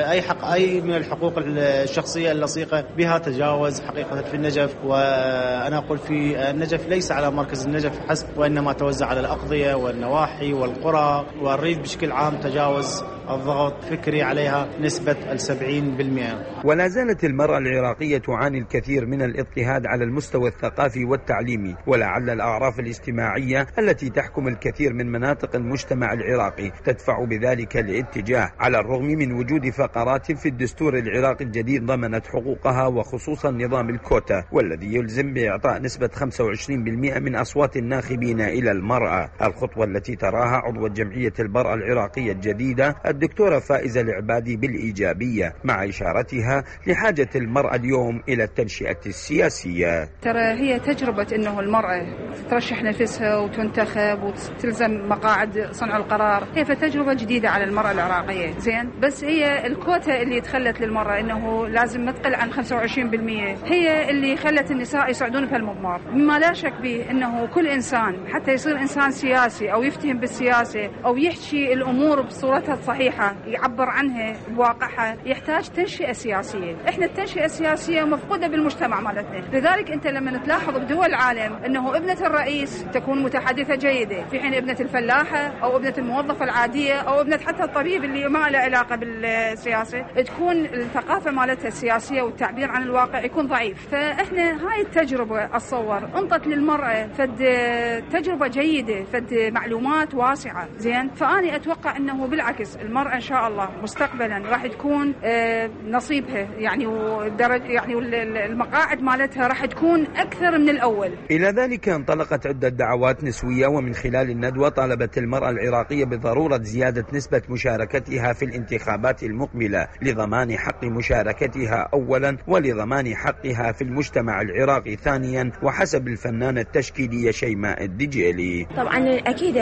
أي من الحقوق الشخصية اللصيقة بها تجاوز حقيقة في النجف. وأنا أقول في النجف ليس على مركز النجف حسب، وإنما توزع على الأقضية والنواحي والقرى والريف بشكل عام تجاوز الضغط فكري عليها نسبة 70%. ولا زالت المرأة العراقية تعاني الكثير من الاضطهاد على المستوى الثقافي والتعليمي، ولعل الأعراف الاجتماعية التي تحكم الكثير من مناطق المجتمع العراقي تدفع بذلك الاتجاه، على الرغم من وجود فقرات في الدستور العراقي الجديد ضمنت حقوقها وخصوصا نظام الكوتا والذي يلزم بإعطاء نسبة 25% من أصوات الناخبين إلى المرأة. الخطوة التي تراها عضو جمعية المرأة العراقية الجديدة الدكتورة فائزة العبادي بالإيجابية، مع إشارتها لحاجة المرأة اليوم إلى التنشئة السياسية. ترى هي تجربة أنه المرأة ترشح نفسها وتنتخب وتلزم مقاعد صنع القرار، هي تجربة جديدة على المرأة العراقية. زين، بس هي الكوتا اللي دخلت للمرأة أنه لازم ما تقل عن 25% هي اللي خلت النساء يصعدون بهالمضمار، مما لا شك به أنه كل إنسان حتى يصير إنسان سياسي أو يفتهم بالسياسة أو يحكي الأمور بصورتها الصحيحة يعبر عنها بواقعها يحتاج تنشئة سياسية. احنا التنشئة السياسية مفقودة بالمجتمع مالتنا، لذلك انت لما تلاحظ بدول العالم انه ابنة الرئيس تكون متحدثة جيدة، في حين ابنة الفلاحة او ابنة الموظفة العادية او ابنة حتى الطبيب اللي ما له علاقة بالسياسة تكون الثقافة مالتها السياسية والتعبير عن الواقع يكون ضعيف. فاحنا هاي التجربة اتصور انطت للمرأة فد تجربة جيدة، فد معلومات واسعة. زين، فاني اتوقع انه بالعكس المرأة إن شاء الله مستقبلا راح تكون نصيبها يعني المقاعد مالتها راح تكون أكثر من الأول. إلى ذلك انطلقت عدة دعوات نسوية، ومن خلال الندوة طالبت المرأة العراقية بضرورة زيادة نسبة مشاركتها في الانتخابات المقبلة لضمان حق مشاركتها أولا ولضمان حقها في المجتمع العراقي ثانيا، وحسب الفنانة التشكيلية شيماء الدجيلي. طبعا أكيد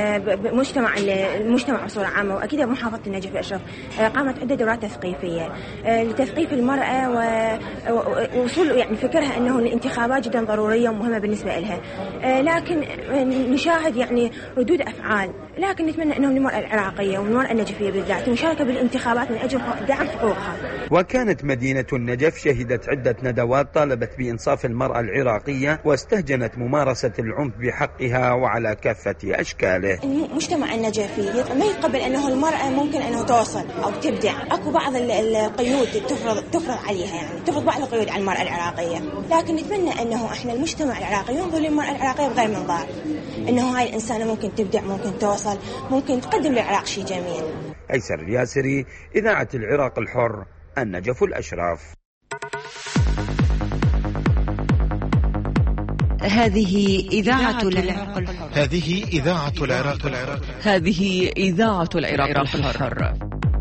المجتمع بصورة عامة وأكيد محافظة النجف الأشرف قامت عدة دورات تثقيفية لتثقيف المرأة ووصول يعني فكرها أنه الانتخابات جدا ضرورية ومهمة بالنسبة لها، لكن نشاهد يعني ردود أفعال، لكن نتمنى أنه المرأة العراقية والمرأة النجفية بالذات المشاركة بالانتخابات من أجل دعم حقوقها. وكانت مدينة النجف شهدت عدة ندوات طالبت بإنصاف المرأة العراقية واستهجنت ممارسة العنف بحقها وعلى كافة أشكاله. المجتمع النجفي ما يقبل أنه المرأة ممكن أنه توصل أو تبدع، أكو بعض القيود تفرض عليها، يعني تفرض بعض القيود على المرأة العراقية، لكن نتمنى أنه إحنا المجتمع العراقي ينظر للمرأة العراقية بغير منظار، أنه هاي الإنسانة ممكن تبدع، ممكن توصل، ممكن تقدم للعراق شيء جميل. أيسر الياسري، إذاعة العراق الحر، النجف الأشرف. هذه إذاعة العراق الحر. هذه إذاعة العراق. هذه إذاعة العراق الحر.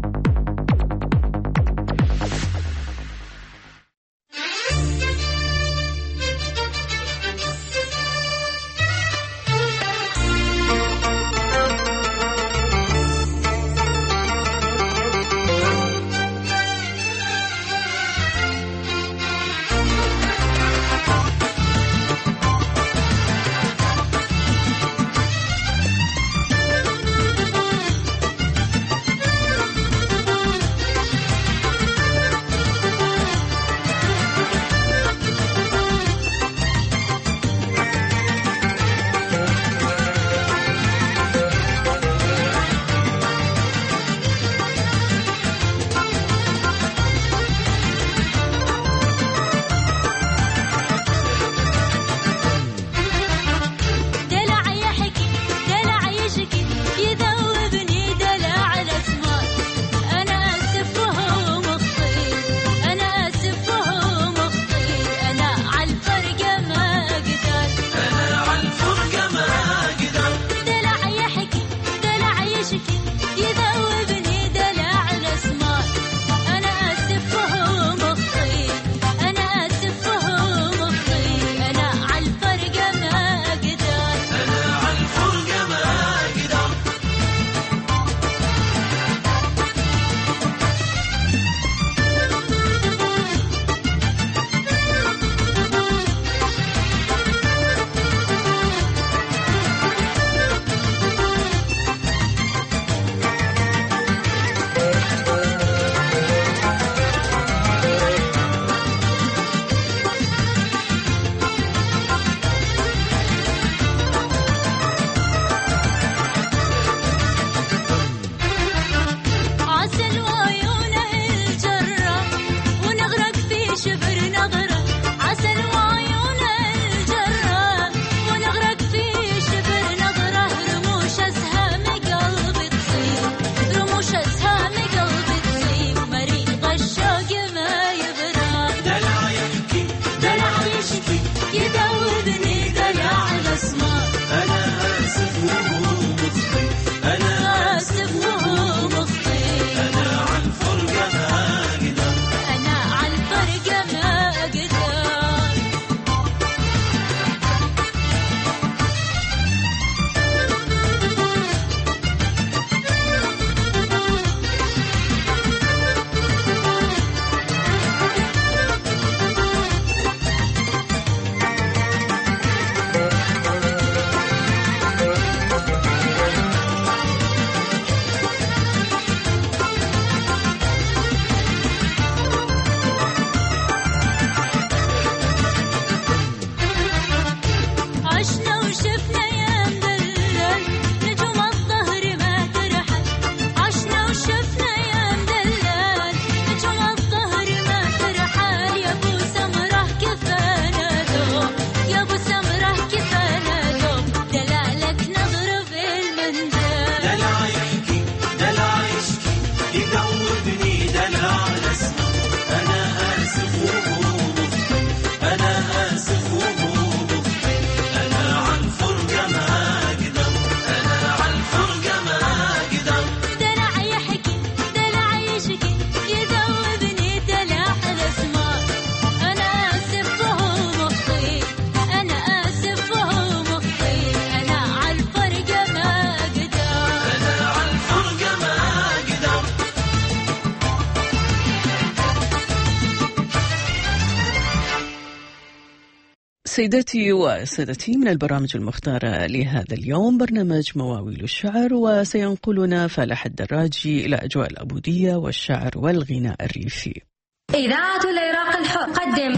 سيداتي وسادتي، من البرامج المختارة لهذا اليوم برنامج مواويل الشعر، وسينقلنا فالح الدراجي إلى أجواء العبودية والشعر والغناء الريفي. إذاعة العراق الحر قدم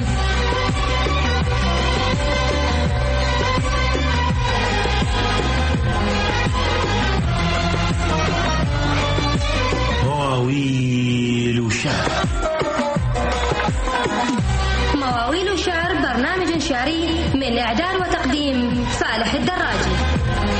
مواويل الشعر. مواويل الشعر برنامج شعري من إعداد وتقديم فالح الدراجي.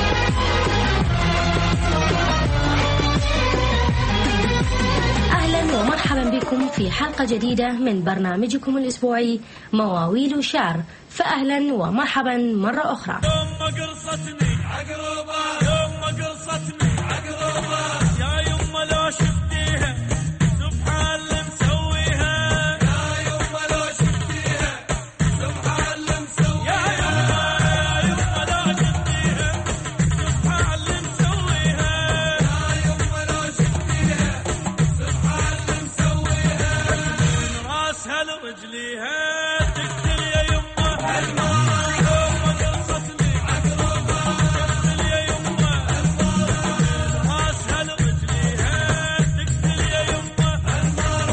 أهلا ومرحبا بكم في حلقة جديدة من برنامجكم الأسبوعي مواويل وشعر. فأهلا ومرحبا مرة أخرى. يوم ما قرصتني عقربة، يوم ما قرصتني عقربة، يا يما لو شفتيها سبحان اللي مسويها، يا يما لو شفتيها سبحان اللي مسويها، يا يما لو شفتيها سبحان اللي مسويها، يا يما لو شفتيها سبحان اللي مسويها، من راسها لرجليها تقتل يا يما الماء، يوم ما قرصتني عقربة تقتل يا يما الماء، من راسها لرجليها تقتل يا يما الماء،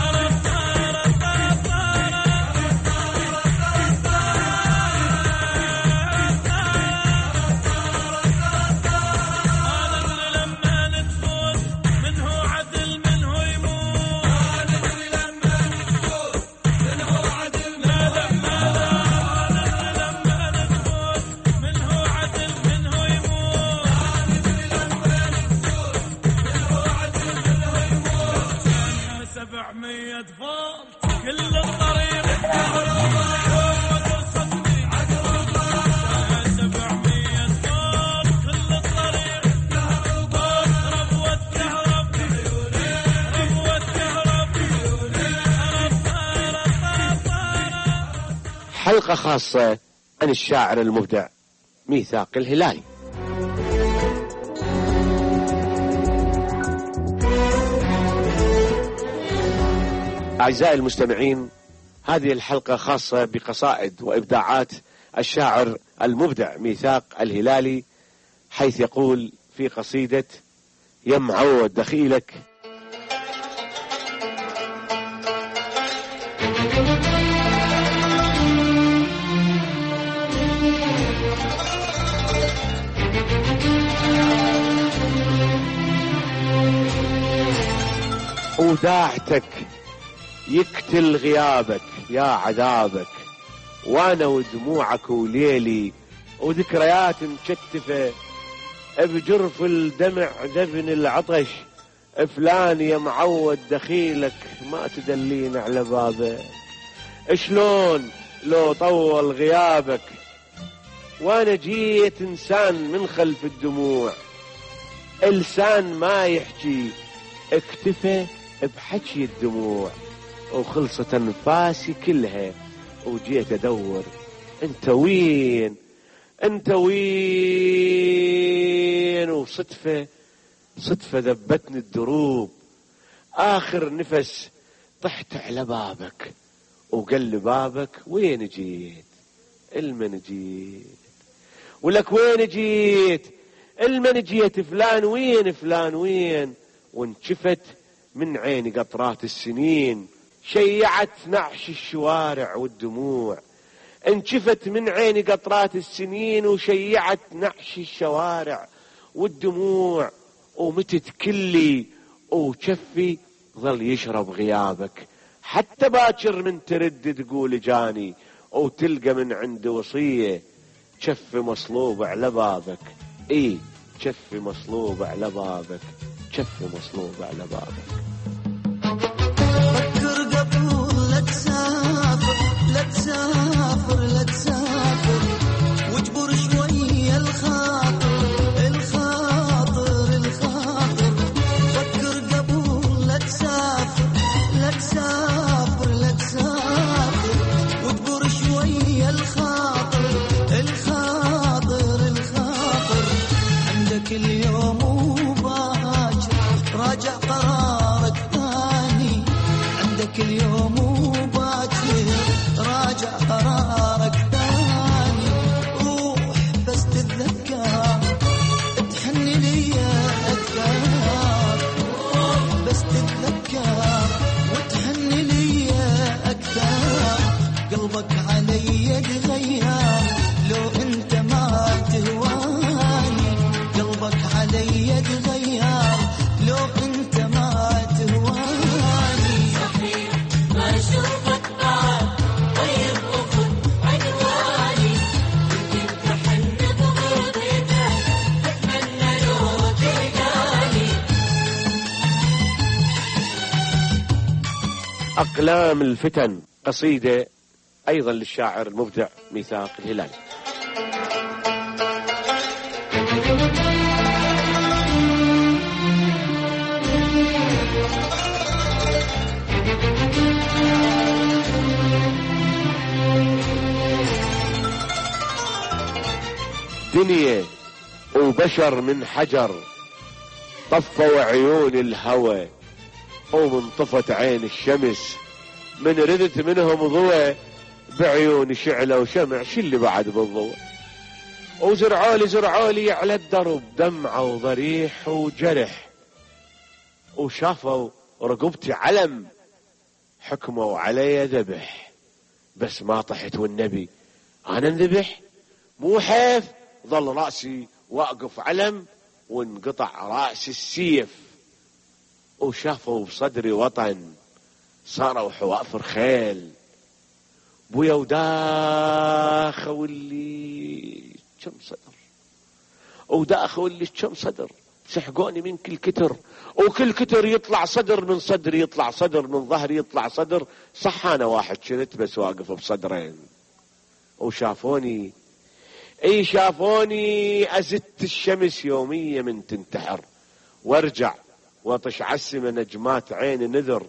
لما نتفوت منه عدل منه يموت، ندري لما نتفوت منه عدل لا لا لا لا، لما نتفوت منه عدل منه يموت، ندري لما نتفوت منه عدل منه يموت، 700 فولت كل الطريق الكهرباء، يوم ما قرصتني عقربة 700 فولت كل الطريق الكهرباء، ربوة كهرب ربوة كهرب حلقة خاصة عن الشاعر المبدع ميثاق الهلالي. أعزائي المستمعين، هذه الحلقة خاصة بقصائد وإبداعات الشاعر المبدع ميثاق الهلالي، حيث يقول في قصيدة يا معود دخيلك: وداعتك يقتل غيابك يا عذابك، وانا ودموعك وليلي وذكريات مشتفة بجرف الدمع دفن العطش، فلان يا معود دخيلك ما تدلين على بابك، شلون لو طول غيابك، وانا جيت انسان من خلف الدموع، لسان ما يحكي اكتفى بحكي الدموع، وخلصت انفاسي كلها وجيت ادور انت وين انت وين، وصدفة ذبتني الدروب، اخر نفس طحت على بابك، وقال لي بابك وين جيت المن جيت، ولك وين جيت المن جيت، فلان وين فلان وين، وانشفت من عيني قطرات السنين، شيعت نعش الشوارع والدموع، انشفت من عيني قطرات السنين وشيعت نعش الشوارع والدموع، ومتت كلي وشفي ظل يشرب غيابك، حتى باكر من ترد تقول جاني، وتلقى من عند وصية شف مصلوب على بابك، ايه شف مصلوب على بابك، شف مصلوب على بابك. فكر قبل لا تسافر لا تسافر لا تسافر، واجبر شوية الخاطر الخاطر الخاطر، فكر قبل لا تسافر لا تسافر لا تسافر، واجبر شوية الخاطر الخاطر الخاطر، عندك اليوم وباكر راجع قرارك ثاني، عندك اليوم وباكر راجع قرارك ثاني، روح بس تتذكر تحن لي أكثر، روح بس تتذكر وتحن لي أكثر، قلبك علي يتغير لو انت ما تهواني، قلبك علي يتغير لو انت ما تهواني، صحيح ما اشوفك بعد طيب وخد عنواني، يمكن تحن بغربتك اتمنى لو تلقاني، أقلام الفتن، قصيدة أيضا للشاعر المبدع ميثاق الهلالي. دنيا وبشر من حجر، طفوا عيون الهوى ومن طفت عين الشمس، من ردت منهم ضوى بعيون شعلة وشمع، شو اللي بعد بالضوء؟ وزرعولي على الدرب دمعة وضريح وجرح، وشافوا رقبتي علم حكموا علي ذبح، بس ما طحت والنبي أنا انذبح، مو حيف ظل رأسي واقف علم وانقطع رأس السيف، وشافوا بصدري وطن صاروا حوافر خيل، بويا وداخوا اللي كم صدر وداخوا اللي كم صدر، سحقوني من كل كتر وكل كتر يطلع صدر، من صدري يطلع صدر، من ظهري يطلع صدر، صح انا واحد كنت بس واقف بصدرين، وشافوني شافوني ازت الشمس يومية من تنتحر، وارجع واطش عسم نجمات عين نذر،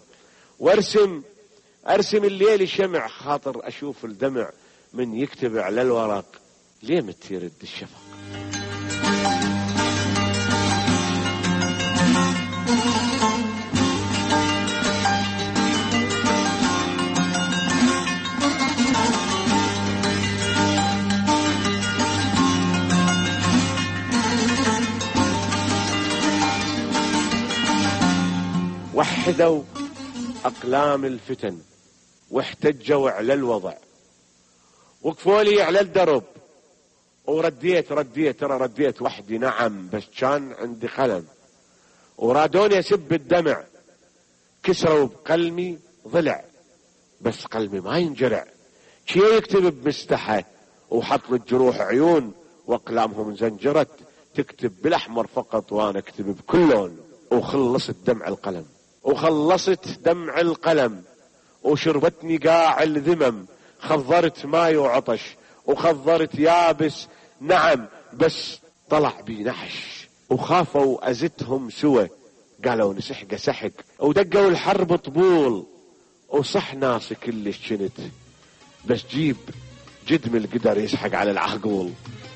ارسم الليل شمع خاطر اشوف الدمع من يكتب على الورق، ليه متيرد الشفق. وحدوا أقلام الفتن واحتجوا على الوضع، وقفوا لي على الدرب ورديت ترى رديت وحدي نعم، بس كان عندي قلم، ورادوني أسب الدمع، كسروا بقلمي ضلع، بس قلمي ما ينجرع، شي يكتب بمستحى وحط للجروح عيون، وأقلامهم زنجرت تكتب بالأحمر فقط وأنا أكتب بكل لون، وخلصت دمع القلم وشربتني قاع الذمم، خضرت ماي وعطش وخضرت يابس نعم، بس طلع بي نحش، وخافوا أزتهم سوى قالوا نسحق سحق، ودقوا الحرب طبول، وصح ناسي كلش كنت، بس جيب جدم القدر يسحق على العقول،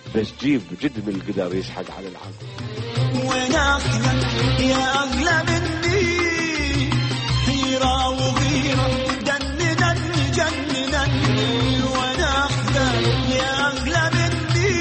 وين اخذك يا اغلى مني، حيرة وغيرة جنني، وين اخذك يا اغلى مني،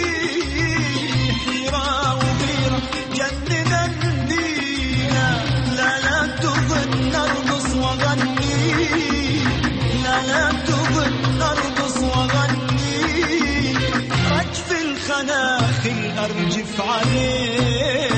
حيرة وغيرة جنني، لا تظن ارقص وغني، لا تظن ارقص وغني، رجف الخناخل ارجف عليه،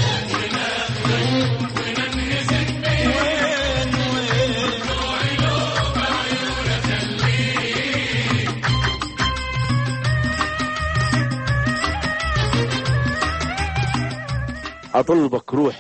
أطلبك روح.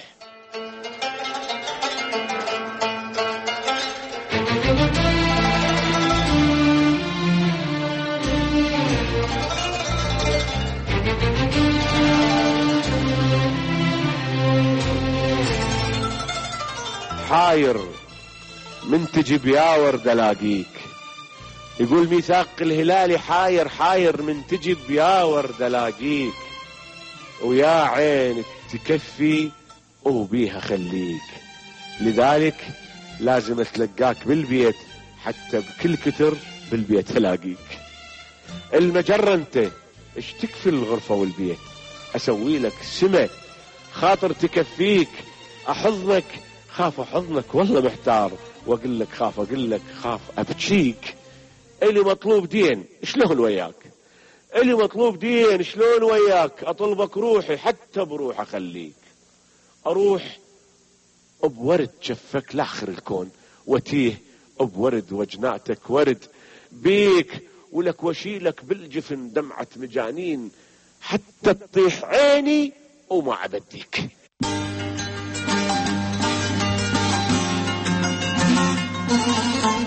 حاير من تجيب يا ورد الاقيك، يقول ميثاق الهلالي حاير من تجيب يا ورد الاقيك، ويا عين تكفي وبيها خليك، لذلك لازم اتلقاك بالبيت حتى بكل كتر بالبيت الاقيك، المجرة انت اش تكفي الغرفة والبيت، اسوي لك سمة خاطر تكفيك، احضنك خاف احضنك والله محتار، واقول لك خاف ابكيك، اللي مطلوب دين شلون وياك، اطلبك روحي حتى بروح اخليك، اروح بورد جفك لاخر الكون، وتيه بورد وجناتك ورد بيك، ولك وشيلك بالجفن دمعة مجانين، حتى تطيح عيني وما عبديك.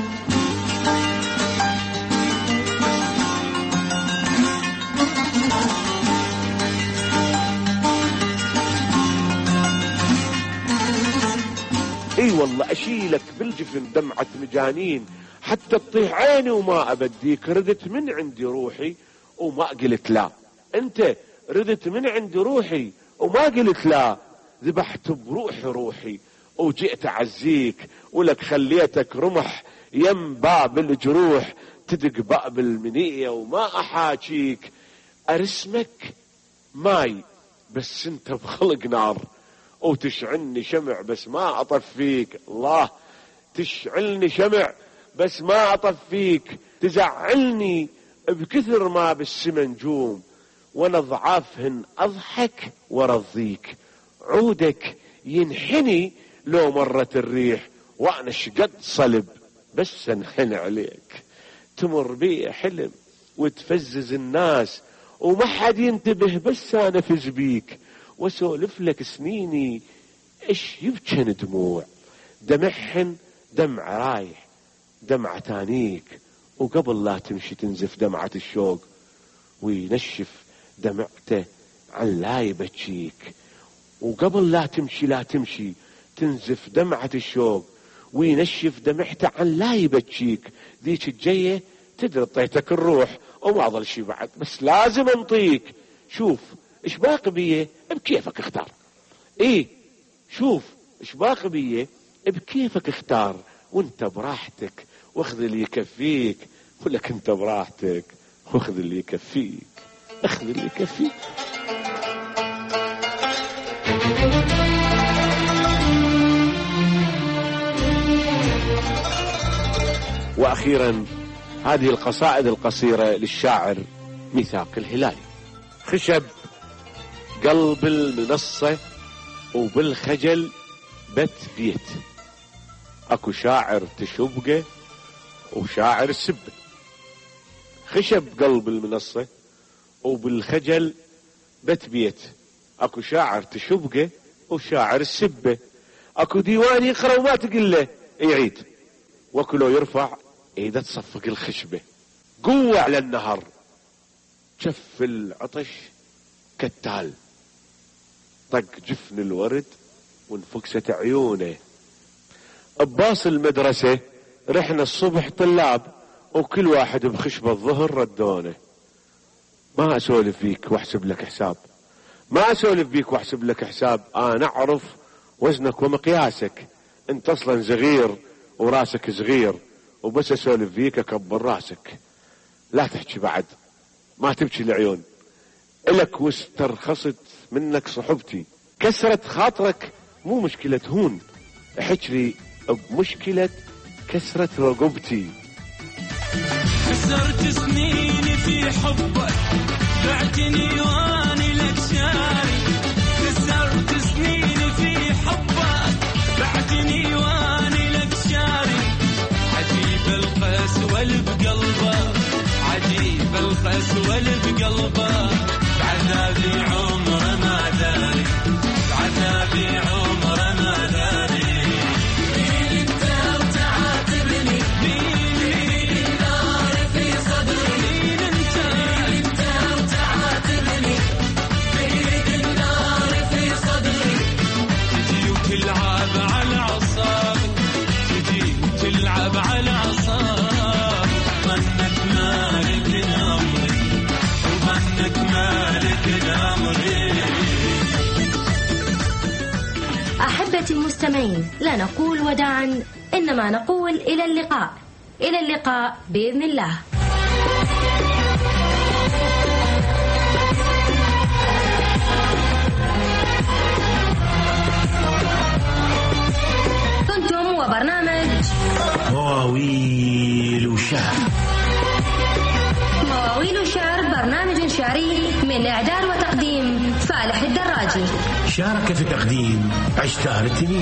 والله أشيلك بالجفن دمعة مجانين حتى تطيح عيني وما أبديك. ردت من عندي روحي وما قلت لا. أنت ردت من عندي روحي وما قلت لا. ذبحت بروحي روحي وجئت أعزيك، ولك خليتك رمح يم باب الجروح. تدق باب المنية وما أحاكيك. أرسمك ماي بس انت بخلق نار، وتشعلني شمع بس ما أطفيك. الله، تشعلني شمع بس ما أطفيك. تزعلني بكثر ما بالسما نجوم، وانا ضعافهن أضحك ورضيك. عودك ينحني لو مرت الريح، وانا شقد صلب بس انحن عليك. تمر بي حلم وتفزز الناس وما حد ينتبه، بس انا فز بيك واسولف لك سنيني ايش يبكن دموع. دمعهن دمع رايح دمعة تانيك، وقبل لا تمشي تنزف دمعة الشوق، وينشف دمعته عن لا يبكيك. وقبل لا تمشي تنزف دمعة الشوق، وينشف دمعته عن لا يبكيك. ذيك الجاية تدري طيتك الروح وما ظل شي بعد، بس لازم انطيك. شوف ايش باقي بيه بكيفك اختار. ايه شوف ايش باقي بيه بكيفك اختار، وانت براحتك واخذ اللي يكفيك. ولك انت براحتك واخذ اللي يكفيك، اخذ اللي يكفيك. واخيرا هذه القصائد القصيرة للشاعر ميثاق الهلالي. خشب قلب المنصة وبالخجل بت بيت، اكو شاعر تشبقه وشاعر سبه. خشب قلب المنصة وبالخجل بت بيت، اكو شاعر تشبقه وشاعر سبه. اكو ديوان يقرأ وما تقله يعيد، واكو لو يرفع ايده تصفق الخشبة. قوة على النهر شف العطش كالتال، طق جفن الورد وانفكست عيونه. باص المدرسة رحنا الصبح طلاب، وكل واحد بخشبة الظهر ردونه. ما اسولف فيك واحسب لك حساب، ما اسولف بيك واحسب لك حساب. انا اعرف وزنك ومقياسك، انت اصلا صغير وراسك صغير، وبس اسولف فيك اكبر راسك. لا تحكي بعد، ما تبكي العيون الك، واسترخصت منك صحبتي. كسرت خاطرك مو مشكلة هون، احكي بمشكلة كسرت رقبتي. كسرت سنيني في حبك، بعتني واني لك شاري. كسرت سنيني في حبك، بعتني واني لك شاري. عجيب القسوة بقلبه، عجيب القسوة بقلبه. بعذابي عمره ما داري، بعذابي عمره ما داري. مين انت وتعاتبني؟ مين النار في صدري؟ مين انت وتعاتبني؟ مين النار في صدري؟ تجي وتلعب على اعصابي، تجي وتلعب على اعصابي. ظنك مالك امري، وظنك مالك امري. أحبتي المستمعين، لا نقول وداعا، إنما نقول إلى اللقاء. إلى اللقاء بإذن الله. كنتم وبرنامج مواويل وشعر. مواويل وشعر، برنامج شعري من إعداد وتقديم فالح الدراجي. شارك في تقديم عشتار التنين.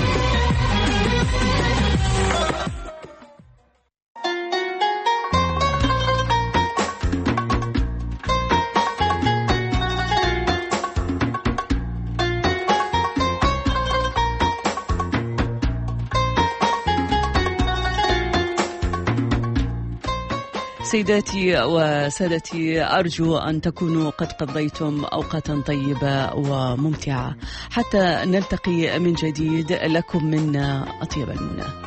سيداتي وسادتي، أرجو أن تكونوا قد قضيتم أوقاتا طيبة وممتعة حتى نلتقي من جديد. لكم منا أطيب المنى.